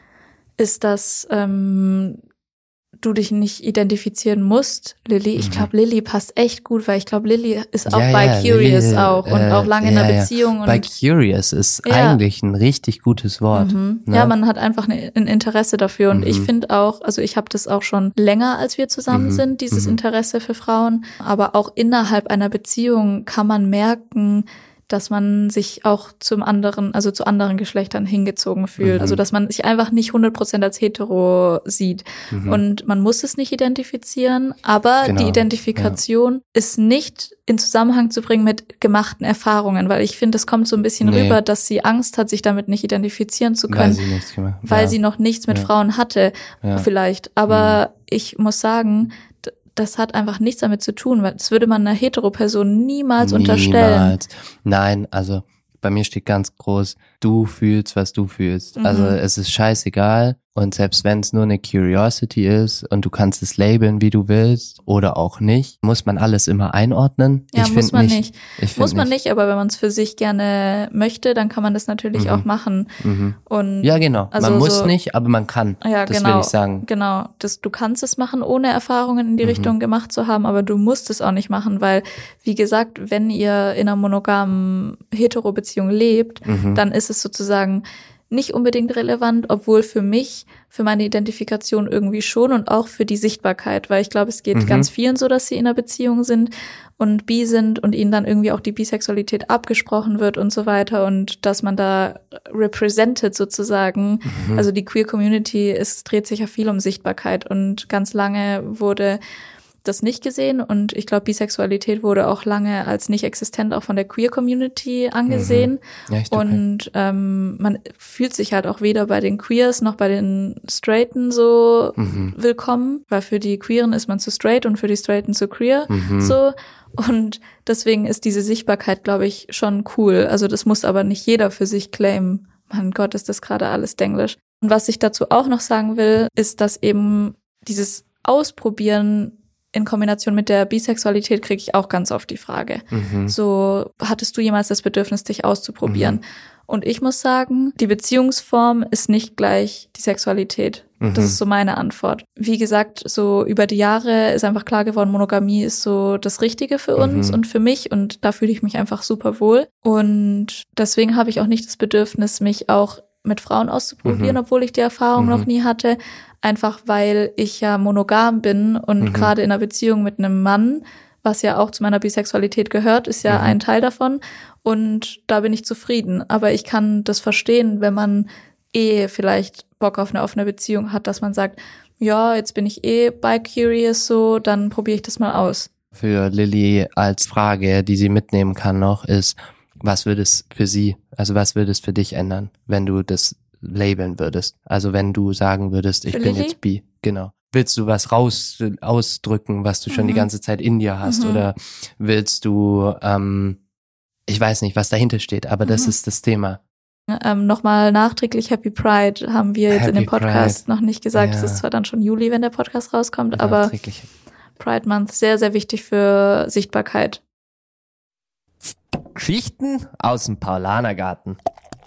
ist, dass ähm, du dich nicht identifizieren musst, Lilly. Ich glaube, Lilly passt echt gut, weil ich glaube, Lilly ist auch ja, bei ja, Curious Lilly, auch und äh, auch lange ja, in einer ja. Beziehung. Bei Und Curious ist ja. eigentlich ein richtig gutes Wort. Mhm. Ne? Ja, man hat einfach eine, ein Interesse dafür. Und Mhm. ich finde auch, also ich habe das auch schon länger, als wir zusammen Mhm. sind, dieses Mhm. Interesse für Frauen. Aber auch innerhalb einer Beziehung kann man merken, dass man sich auch zum anderen, also zu anderen Geschlechtern hingezogen fühlt. Mhm. Also dass man sich einfach nicht hundert Prozent als hetero sieht. Mhm. Und man muss es nicht identifizieren, aber Genau. die Identifikation ja. ist nicht in Zusammenhang zu bringen mit gemachten Erfahrungen, weil ich finde, es kommt so ein bisschen Nee. rüber, dass sie Angst hat, sich damit nicht identifizieren zu können, Weil sie nichts gemacht weil ja. sie noch nichts mit Ja. Frauen hatte, Ja. vielleicht. Aber mhm. ich muss sagen, das hat einfach nichts damit zu tun, weil das würde man einer Hetero-Person niemals, niemals unterstellen. Nein, also bei mir steht ganz groß, du fühlst, was du fühlst. Mhm. Also es ist scheißegal und selbst wenn es nur eine Curiosity ist und du kannst es labeln, wie du willst oder auch nicht, muss man alles immer einordnen. Ja, ich muss man nicht. nicht. Ich muss man nicht. nicht, aber wenn man es für sich gerne möchte, dann kann man das natürlich mhm. auch machen. Mhm. Und ja, genau. also man muss so, nicht, aber man kann. Ja, das genau, will ich sagen. Genau. Das, du kannst es machen, ohne Erfahrungen in die mhm. Richtung gemacht zu haben, aber du musst es auch nicht machen, weil, wie gesagt, wenn ihr in einer monogamen Hetero-Beziehung lebt, mhm. dann ist es sozusagen nicht unbedingt relevant, obwohl für mich, für meine Identifikation irgendwie schon und auch für die Sichtbarkeit, weil ich glaube, es geht mhm. ganz vielen so, dass sie in einer Beziehung sind und bi sind und ihnen dann irgendwie auch die Bisexualität abgesprochen wird und so weiter und dass man da represented sozusagen, mhm. also die Queer Community, es dreht sich ja viel um Sichtbarkeit und ganz lange wurde das nicht gesehen und ich glaube, Bisexualität wurde auch lange als nicht existent auch von der Queer-Community angesehen mhm. ja, und ähm, man fühlt sich halt auch weder bei den Queers noch bei den Straighten so mhm. willkommen, weil für die Queeren ist man zu straight und für die Straighten zu queer mhm. so und deswegen ist diese Sichtbarkeit, glaube ich, schon cool. Also das muss aber nicht jeder für sich claimen. Mein Gott, ist das gerade alles Denglisch. Und was ich dazu auch noch sagen will, ist, dass eben dieses Ausprobieren in Kombination mit der Bisexualität kriege ich auch ganz oft die Frage. Mhm. So, hattest du jemals das Bedürfnis, dich auszuprobieren? Mhm. Und ich muss sagen, die Beziehungsform ist nicht gleich die Sexualität. Mhm. Das ist so meine Antwort. Wie gesagt, so über die Jahre ist einfach klar geworden, Monogamie ist so das Richtige für uns mhm. und für mich und da fühle ich mich einfach super wohl. Und deswegen habe ich auch nicht das Bedürfnis, mich auch mit Frauen auszuprobieren, mhm. obwohl ich die Erfahrung mhm. noch nie hatte. Einfach weil ich ja monogam bin und mhm. gerade in einer Beziehung mit einem Mann, was ja auch zu meiner Bisexualität gehört, ist ja mhm. ein Teil davon. Und da bin ich zufrieden. Aber ich kann das verstehen, wenn man eh vielleicht Bock auf eine offene Beziehung hat, dass man sagt, ja, jetzt bin ich eh bi-curious so, dann probiere ich das mal aus. Für Lilly als Frage, die sie mitnehmen kann noch, ist, was würde es für sie, also was würde es für dich ändern, wenn du das labeln würdest? Also wenn du sagen würdest, ich für bin Lilly? jetzt bi, genau. Willst du was raus ausdrücken, was du schon mhm. die ganze Zeit in dir hast? Mhm. Oder willst du, ähm, ich weiß nicht, was dahinter steht, aber mhm. das ist das Thema. Ähm, Nochmal nachträglich Happy Pride haben wir jetzt Happy in dem Podcast Pride. noch nicht gesagt. Ja. Es ist zwar dann schon Juli, wenn der Podcast rauskommt, aber nachträglich. Pride Month sehr, sehr wichtig für Sichtbarkeit. Geschichten aus dem Paulanergarten.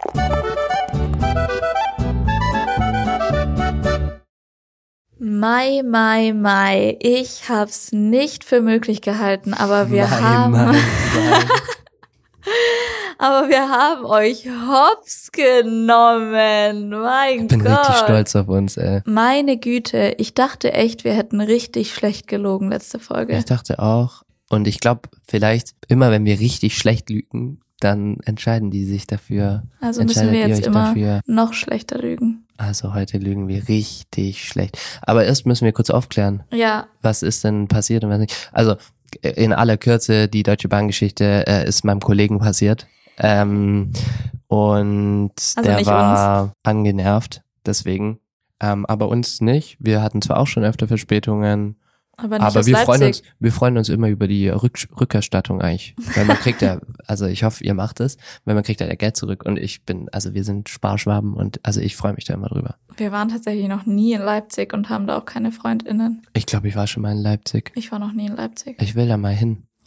Mai, Mai, Mai. Ich hab's nicht für möglich gehalten, aber wir Mai, haben... Mai, Mai. Aber wir haben euch hops genommen. Mein Ich bin Gott. richtig stolz auf uns, ey. Meine Güte. Ich dachte echt, wir hätten richtig schlecht gelogen letzte Folge. Ich dachte auch. Und ich glaube, vielleicht immer, wenn wir richtig schlecht lügen, dann entscheiden die sich dafür. Also müssen wir jetzt immer dafür. noch schlechter lügen. Also heute lügen wir richtig schlecht. Aber erst müssen wir kurz aufklären. Ja. Was ist denn passiert und was nicht? Also in aller Kürze, die Deutsche Bahn-Geschichte äh, ist meinem Kollegen passiert. Ähm, und also der war uns. angenervt, deswegen. Ähm, aber uns nicht. Wir hatten zwar auch schon öfter Verspätungen, aber, nicht aber aus wir Leipzig. freuen uns, wir freuen uns immer über die Rück, Rückerstattung eigentlich. Weil man kriegt ja, also ich hoffe, ihr macht es, weil man kriegt ja Geld zurück und ich bin, also wir sind Sparschwaben und also ich freue mich da immer drüber. Wir waren tatsächlich noch nie in Leipzig und haben da auch keine FreundInnen. Ich glaube, ich war schon mal in Leipzig. Ich war noch nie in Leipzig. Ich will da mal hin.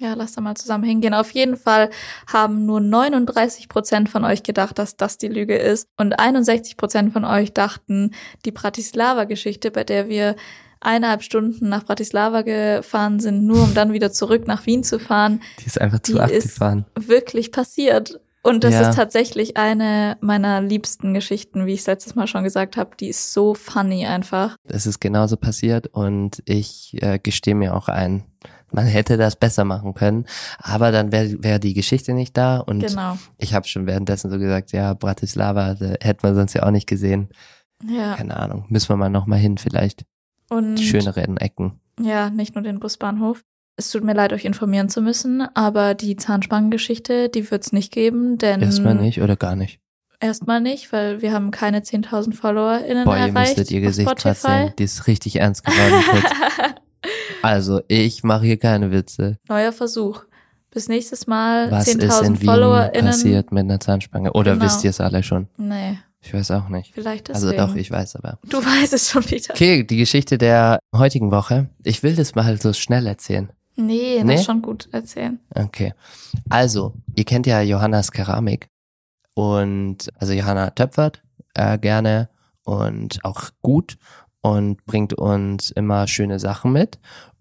Ja, lass da mal zusammen hingehen. Auf jeden Fall haben nur neununddreißig Prozent von euch gedacht, dass das die Lüge ist. Und einundsechzig Prozent von euch dachten, die Bratislava-Geschichte, bei der wir eineinhalb Stunden nach Bratislava gefahren sind, nur um dann wieder zurück nach Wien zu fahren. Die ist einfach zu die abgefahren. Ist wirklich passiert. Und das Ja. ist tatsächlich eine meiner liebsten Geschichten, wie ich es letztes Mal schon gesagt habe. Die ist so funny einfach. Es ist genauso passiert und ich äh, gestehe mir auch ein, man hätte das besser machen können, aber dann wäre wär die Geschichte nicht da und Genau. ich habe schon währenddessen so gesagt, ja, Bratislava, da hätten wir sonst ja auch nicht gesehen. Ja. Keine Ahnung, müssen wir mal nochmal hin vielleicht. Und Die schöneren Ecken. ja, nicht nur den Busbahnhof. Es tut mir leid, euch informieren zu müssen, aber die Zahnspangengeschichte, die wird es nicht geben, denn Erstmal nicht oder gar nicht? Erstmal nicht, weil wir haben keine zehntausend FollowerInnen Boah, ihr erreicht müsstet ihr auf Gesicht gerade Spotify. sehen, die ist richtig ernst geworden jetzt. Also, ich mache hier keine Witze. Neuer Versuch. Bis nächstes Mal Was ist in zehntausend Wien FollowerInnen. passiert mit einer Zahnspange? Oder Genau. wisst ihr es alle schon? Nee, Ich weiß auch nicht. vielleicht deswegen. Also doch, ich weiß aber. Du weißt es schon wieder. Okay, die Geschichte der heutigen Woche. Ich will das mal so schnell erzählen. Nee, Nee? das schon gut erzählen. Okay. Also, ihr kennt ja Johannas Keramik. Und, also Johanna töpfert äh, gerne und auch gut und bringt uns immer schöne Sachen mit.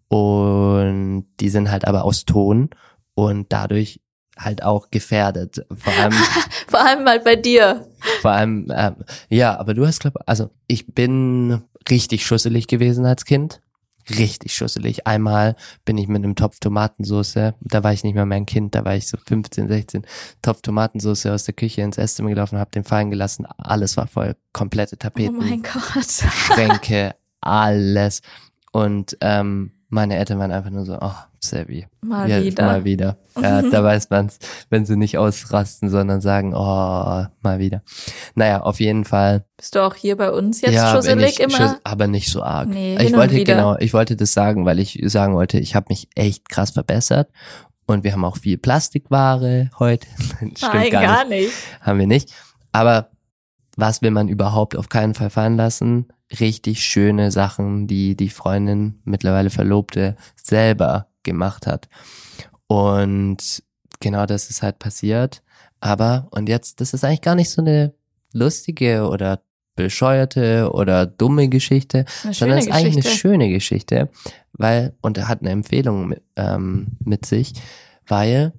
Und die sind halt aber aus Ton und dadurch halt auch gefährdet. Vor allem, Vor allem mal bei dir. vor allem, ähm, ja, aber du hast, glaub, also ich bin richtig schusselig gewesen als Kind. Richtig schusselig. Einmal bin ich mit einem Topf Tomatensauce, da war ich nicht mehr mein Kind, da war ich so fünfzehn, sechzehn, Topf Tomatensauce aus der Küche ins Esszimmer gelaufen, hab den fallen gelassen, alles war voll, komplette Oh Tapeten, mein Gott. Schränke, alles. Und ähm, meine Eltern waren einfach nur so, oh, Sebi, Mal ja, wieder. mal wieder. Ja, da weiß man's, wenn sie nicht ausrasten, sondern sagen, oh, mal wieder. Naja, auf jeden Fall. Bist du auch hier bei uns jetzt Ja, bin schusselig ich immer? schuss- aber nicht so arg. Nee, ich hin und wollte wieder. genau, ich wollte das sagen, weil ich sagen wollte, ich habe mich echt krass verbessert und wir haben auch viel Plastikware heute. Stimmt Nein, gar, gar nicht. nicht. Haben wir nicht. Aber was will man überhaupt auf keinen Fall fallen lassen? Richtig schöne Sachen, die die Freundin, mittlerweile Verlobte, selber gemacht hat. Und genau das ist halt passiert. Aber, und jetzt, das ist eigentlich gar nicht so eine lustige oder bescheuerte oder dumme Geschichte, Eine sondern es schöne ist eigentlich eine Geschichte. schöne Geschichte, weil, und er hat eine Empfehlung mit, ähm, mit sich, weil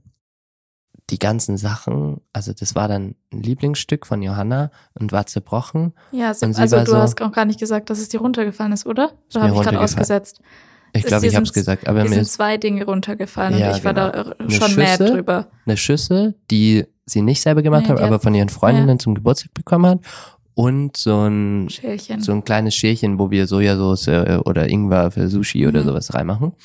die ganzen Sachen, also das war dann ein Lieblingsstück von Johanna und war zerbrochen. Ja, sie, Und sie also war du so- hast auch gar nicht gesagt, dass es dir runtergefallen ist, oder? Ist Oder mir habe ich gerade runtergefallen. ausgesetzt? Ich Es- glaube, dir ich habe es sind- gesagt, aber Mir mir sind ist zwei Dinge runtergefallen Ja, und ich war genau. da Eine schon mad Schüssel, drüber. eine Schüssel, die sie nicht selber gemacht Nee, hat, die aber hat- von ihren Freundinnen ja. zum Geburtstag bekommen hat. Und so ein, Schälchen. so ein kleines Schälchen, wo wir Sojasauce äh, oder Ingwer für Sushi oder Mhm. sowas reinmachen.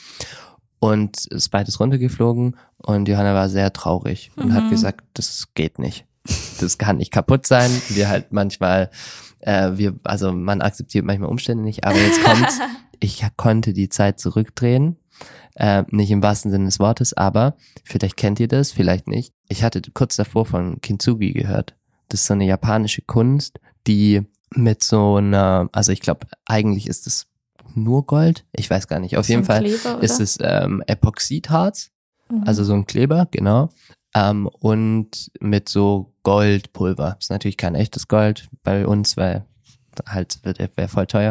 Und es ist beides runtergeflogen und Johanna war sehr traurig und Mhm. hat gesagt, das geht nicht. Das kann nicht kaputt sein. Wir halt manchmal, äh, wir, also man akzeptiert manchmal Umstände nicht, aber jetzt kommt's. Ich konnte die Zeit zurückdrehen. Äh, nicht im wahrsten Sinne des Wortes, aber vielleicht kennt ihr das, vielleicht nicht. Ich hatte kurz davor von Kintsugi gehört. Das ist so eine japanische Kunst, die mit so einer, also ich glaube, eigentlich ist es nur Gold. Ich weiß gar nicht. Auf So jeden ein Fall Kleber, oder? ist es ähm, Epoxidharz, Mhm. also so ein Kleber, genau. Ähm, und mit so Goldpulver. Ist natürlich kein echtes Gold bei uns, weil halt wird wäre voll teuer.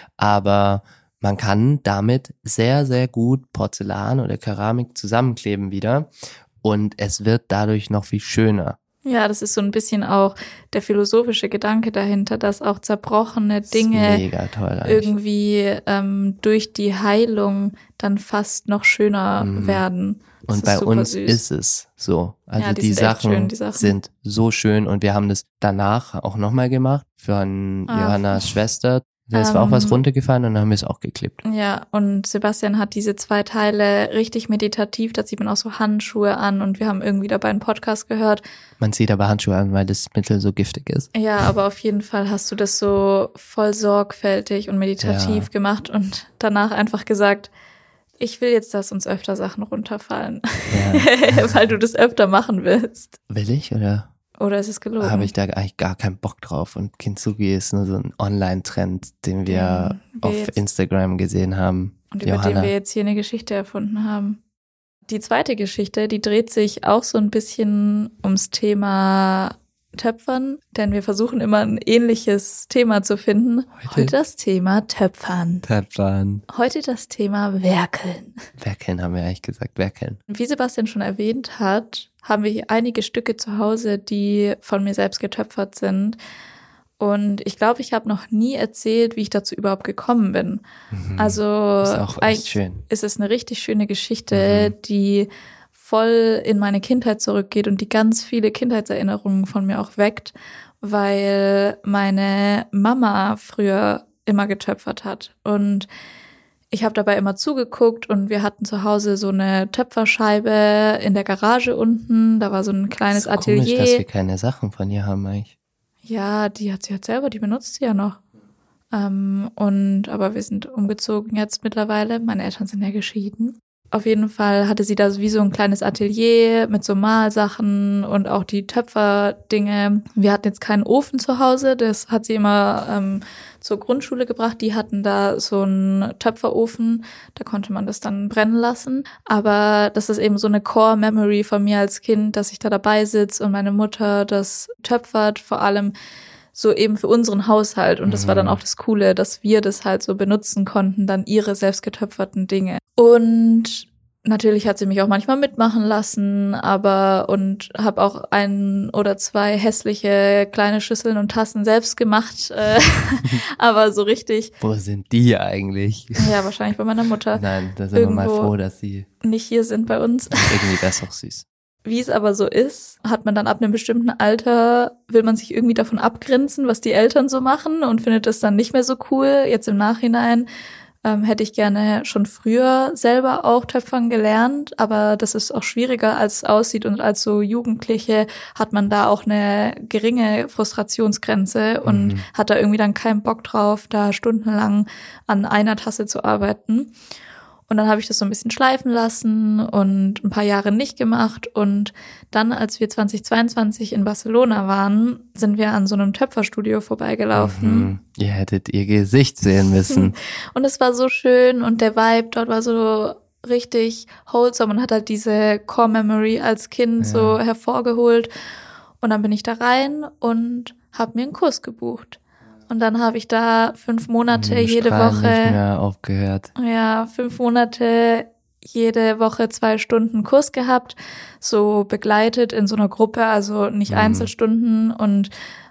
Aber man kann damit sehr, sehr gut Porzellan oder Keramik zusammenkleben wieder. Und es wird dadurch noch viel schöner. Ja, das ist so ein bisschen auch der philosophische Gedanke dahinter, dass auch zerbrochene Das ist Dinge mega toll eigentlich. irgendwie ähm, durch die Heilung dann fast noch schöner Mhm. werden. Das Und ist bei super uns süß. ist es so. Also Ja, die die, sind echt Sachen schön, die Sachen. sind so schön und wir haben das danach auch nochmal gemacht von Ah. Johannas Schwester. Es war auch was Ähm. runtergefallen und dann haben wir es auch geklebt. Ja, und Sebastian hat diese zwei Teile richtig meditativ, da zieht man auch so Handschuhe an und wir haben irgendwie dabei einen Podcast gehört. Man zieht aber Handschuhe an, weil das Mittel so giftig ist. Ja, aber auf jeden Fall hast du das so voll sorgfältig und meditativ Ja. gemacht und danach einfach gesagt, ich will jetzt, dass uns öfter Sachen runterfallen, Ja. weil du das öfter machen willst. Will ich oder Oder ist es gelogen? habe ich da eigentlich gar keinen Bock drauf? Und Kintsugi ist nur so ein Online-Trend, den wir Den wir auf jetzt- Instagram gesehen haben. Und über den Johanna. wir jetzt hier eine Geschichte erfunden haben. Die zweite Geschichte, die dreht sich auch so ein bisschen ums Thema Töpfern, denn wir versuchen immer ein ähnliches Thema zu finden. Heute, Heute das Thema Töpfern. Töpfern. Heute das Thema Werkeln. Werkeln haben wir eigentlich gesagt, werkeln. Wie Sebastian schon erwähnt hat, haben wir hier einige Stücke zu Hause, die von mir selbst getöpfert sind. Und ich glaube, ich habe noch nie erzählt, wie ich dazu überhaupt gekommen bin. Mhm. Also ist auch echt schön. Ist es eine richtig schöne Geschichte, mhm. die voll in meine Kindheit zurückgeht und die ganz viele Kindheitserinnerungen von mir auch weckt, weil meine Mama früher immer getöpfert hat. Und ich habe dabei immer zugeguckt und wir hatten zu Hause so eine Töpferscheibe in der Garage unten. Da war so ein kleines das ist Atelier. Komisch, dass wir keine Sachen von ihr haben eigentlich. Ja, die hat sie halt selber, die benutzt sie ja noch. Ähm, und aber wir sind umgezogen jetzt mittlerweile. Meine Eltern sind ja geschieden. Auf jeden Fall hatte sie da wie so ein kleines Atelier mit so Malsachen und auch die Töpferdinge. Wir hatten jetzt keinen Ofen zu Hause, das hat sie immer ähm, zur Grundschule gebracht. Die hatten da so einen Töpferofen, da konnte man das dann brennen lassen. Aber das ist eben so eine Core-Memory von mir als Kind, dass ich da dabei sitze und meine Mutter das töpfert, vor allem so eben für unseren Haushalt. Und das mhm. war dann auch das Coole, dass wir das halt so benutzen konnten, dann ihre selbst getöpferten Dinge. Und natürlich hat sie mich auch manchmal mitmachen lassen, aber und habe auch ein oder zwei hässliche kleine Schüsseln und Tassen selbst gemacht. Äh, aber so richtig. Wo sind die eigentlich? Ja, wahrscheinlich bei meiner Mutter. Nein, da sind wir mal froh, dass sie nicht hier sind bei uns. Irgendwie wäre es auch süß. Wie es aber so ist, hat man dann ab einem bestimmten Alter, will man sich irgendwie davon abgrenzen, was die Eltern so machen und findet das dann nicht mehr so cool. Jetzt im Nachhinein ähm, hätte ich gerne schon früher selber auch töpfern gelernt, aber das ist auch schwieriger, als es aussieht. Und als so Jugendliche hat man da auch eine geringe Frustrationsgrenze und mhm. hat da irgendwie dann keinen Bock drauf, da stundenlang an einer Tasse zu arbeiten. Und dann habe ich das so ein bisschen schleifen lassen und ein paar Jahre nicht gemacht. Und dann, als wir zweitausendzweiundzwanzig in Barcelona waren, sind wir an so einem Töpferstudio vorbeigelaufen. Mhm. Ihr hättet ihr Gesicht sehen müssen. Und es war so schön und der Vibe dort war so richtig wholesome und hat halt diese Core-Memory als Kind ja. so hervorgeholt. Und dann bin ich da rein und habe mir einen Kurs gebucht. Und dann habe ich da fünf Monate Im jede Strahlen Woche. Nicht mehr aufgehört. Ja, fünf Monate jede Woche zwei Stunden Kurs gehabt, so begleitet in so einer Gruppe, also nicht mhm. Einzelstunden und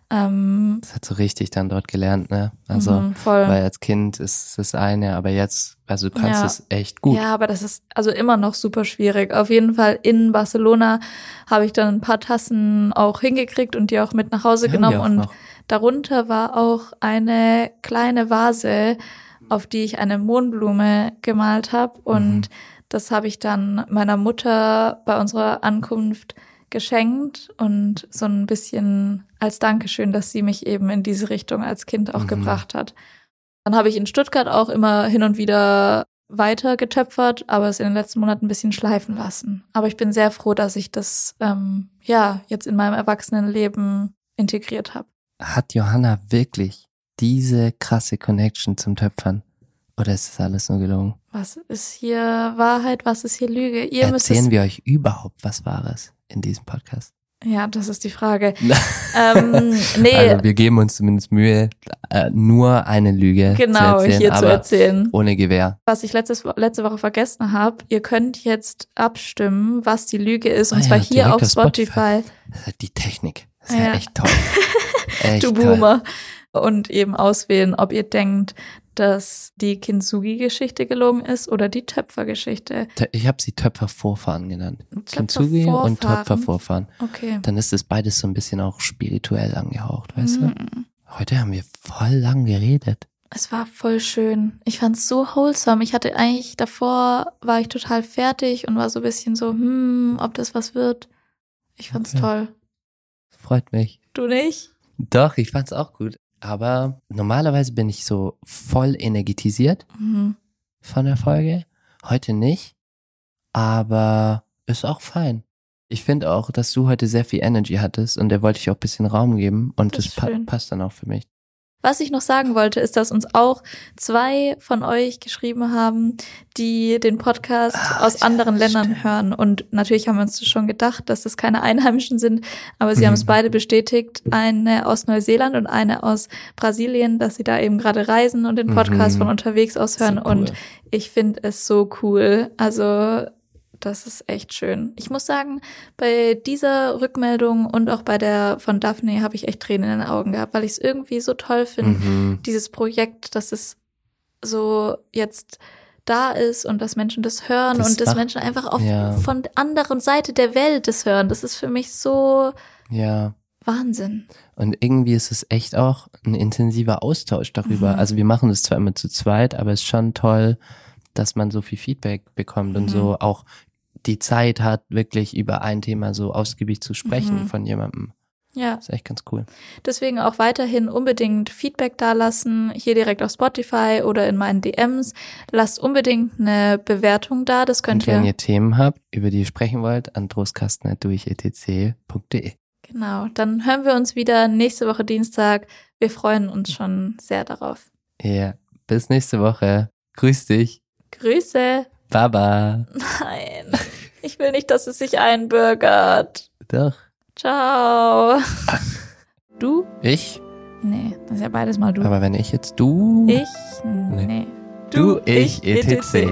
ähm, das hat so richtig dann dort gelernt, ne? Also, mhm, voll. Weil als Kind ist es das eine, aber jetzt, also du kannst ja. es echt gut. Ja, aber das ist also immer noch super schwierig. Auf jeden Fall in Barcelona habe ich dann ein paar Tassen auch hingekriegt und die auch mit nach Hause Die genommen und noch. Darunter war auch eine kleine Vase, auf die ich eine Mohnblume gemalt habe. Und mhm. das habe ich dann meiner Mutter bei unserer Ankunft geschenkt und so ein bisschen als Dankeschön, dass sie mich eben in diese Richtung als Kind auch mhm. gebracht hat. Dann habe ich in Stuttgart auch immer hin und wieder weiter getöpfert, aber es in den letzten Monaten ein bisschen schleifen lassen. Aber ich bin sehr froh, dass ich das ähm, ja jetzt in meinem Erwachsenenleben integriert habe. Hat Johanna wirklich diese krasse Connection zum Töpfern? Oder ist das alles nur gelogen? Was ist hier Wahrheit, was ist hier Lüge? Ihr Erzählen wir euch überhaupt was Wahres in diesem Podcast? Ja, das ist die Frage. ähm, nee. Also wir geben uns zumindest Mühe, äh, nur eine Lüge genau, zu erzählen, hier aber zu erzählen. Ohne Gewehr. Was ich letztes, letzte Woche vergessen habe, ihr könnt jetzt abstimmen, was die Lüge ist, und ah, zwar ja, hier auf Spotify. Spotify. Das ist halt die Technik. Das ist ja, ja echt toll. Echt du Boomer. Toll. Und eben auswählen, ob ihr denkt, dass die Kintsugi-Geschichte gelogen ist oder die Töpfergeschichte. Ich habe sie Töpfervorfahren genannt. Kintsugi und Töpfervorfahren. Okay. Dann ist es beides so ein bisschen auch spirituell angehaucht, weißt mm. du? Heute haben wir voll lang geredet. Es war voll schön. Ich fand's so wholesome. Ich hatte eigentlich, davor war ich total fertig und war so ein bisschen so, hm, ob das was wird. Ich fand's okay. toll. Das freut mich. Du nicht? Doch, ich fand's auch gut. Aber normalerweise bin ich so voll energetisiert mhm. von der Folge. Heute nicht, aber ist auch fein. Ich finde auch, dass du heute sehr viel Energy hattest und der wollte ich auch ein bisschen Raum geben und das, das pa- passt dann auch für mich. Was ich noch sagen wollte, ist, dass uns auch zwei von euch geschrieben haben, die den Podcast Ach, aus ja, anderen Ländern stimmt. hören. Und natürlich haben wir uns schon gedacht, dass das keine Einheimischen sind, aber sie mhm. haben es beide bestätigt, eine aus Neuseeland und eine aus Brasilien, dass sie da eben gerade reisen und den Podcast mhm. von unterwegs aus hören. So cool. Und ich finde es so cool. Also das ist echt schön. Ich muss sagen, bei dieser Rückmeldung und auch bei der von Daphne habe ich echt Tränen in den Augen gehabt, weil ich es irgendwie so toll finde, mhm. dieses Projekt, dass es so jetzt da ist und dass Menschen das hören das und dass Menschen einfach auf ja. von der anderen Seite der Welt das hören. Das ist für mich so ja. Wahnsinn. Und irgendwie ist es echt auch ein intensiver Austausch darüber. Mhm. Also wir machen das zwar immer zu zweit, aber es ist schon toll, dass man so viel Feedback bekommt mhm. und so auch die Zeit hat, wirklich über ein Thema so ausgiebig zu sprechen mhm. von jemandem. Ja. Das ist echt ganz cool. Deswegen auch weiterhin unbedingt Feedback dalassen, hier direkt auf Spotify oder in meinen D Ms. Lasst unbedingt eine Bewertung da, das könnt und wenn ihr... ihr Themen habt, über die ihr sprechen wollt, an trostkasten at durch e t c punkt d e. Genau, dann hören wir uns wieder nächste Woche Dienstag. Wir freuen uns schon sehr darauf. Ja, bis nächste Woche. Grüß dich. Grüße. Baba. Nein, ich will nicht, dass es sich einbürgert. Doch. Ciao. Du? Ich? Nee, das ist ja beides mal du. Aber wenn ich jetzt du... Ich? Nee. nee. Du, du, ich, et cetera.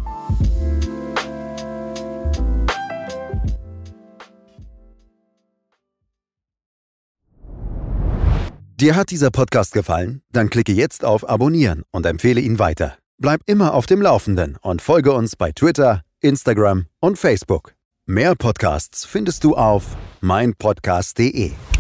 Dir hat dieser Podcast gefallen? Dann klicke jetzt auf Abonnieren und empfehle ihn weiter. Bleib immer auf dem Laufenden und folge uns bei Twitter, Instagram und Facebook. Mehr Podcasts findest du auf mein podcast punkt de.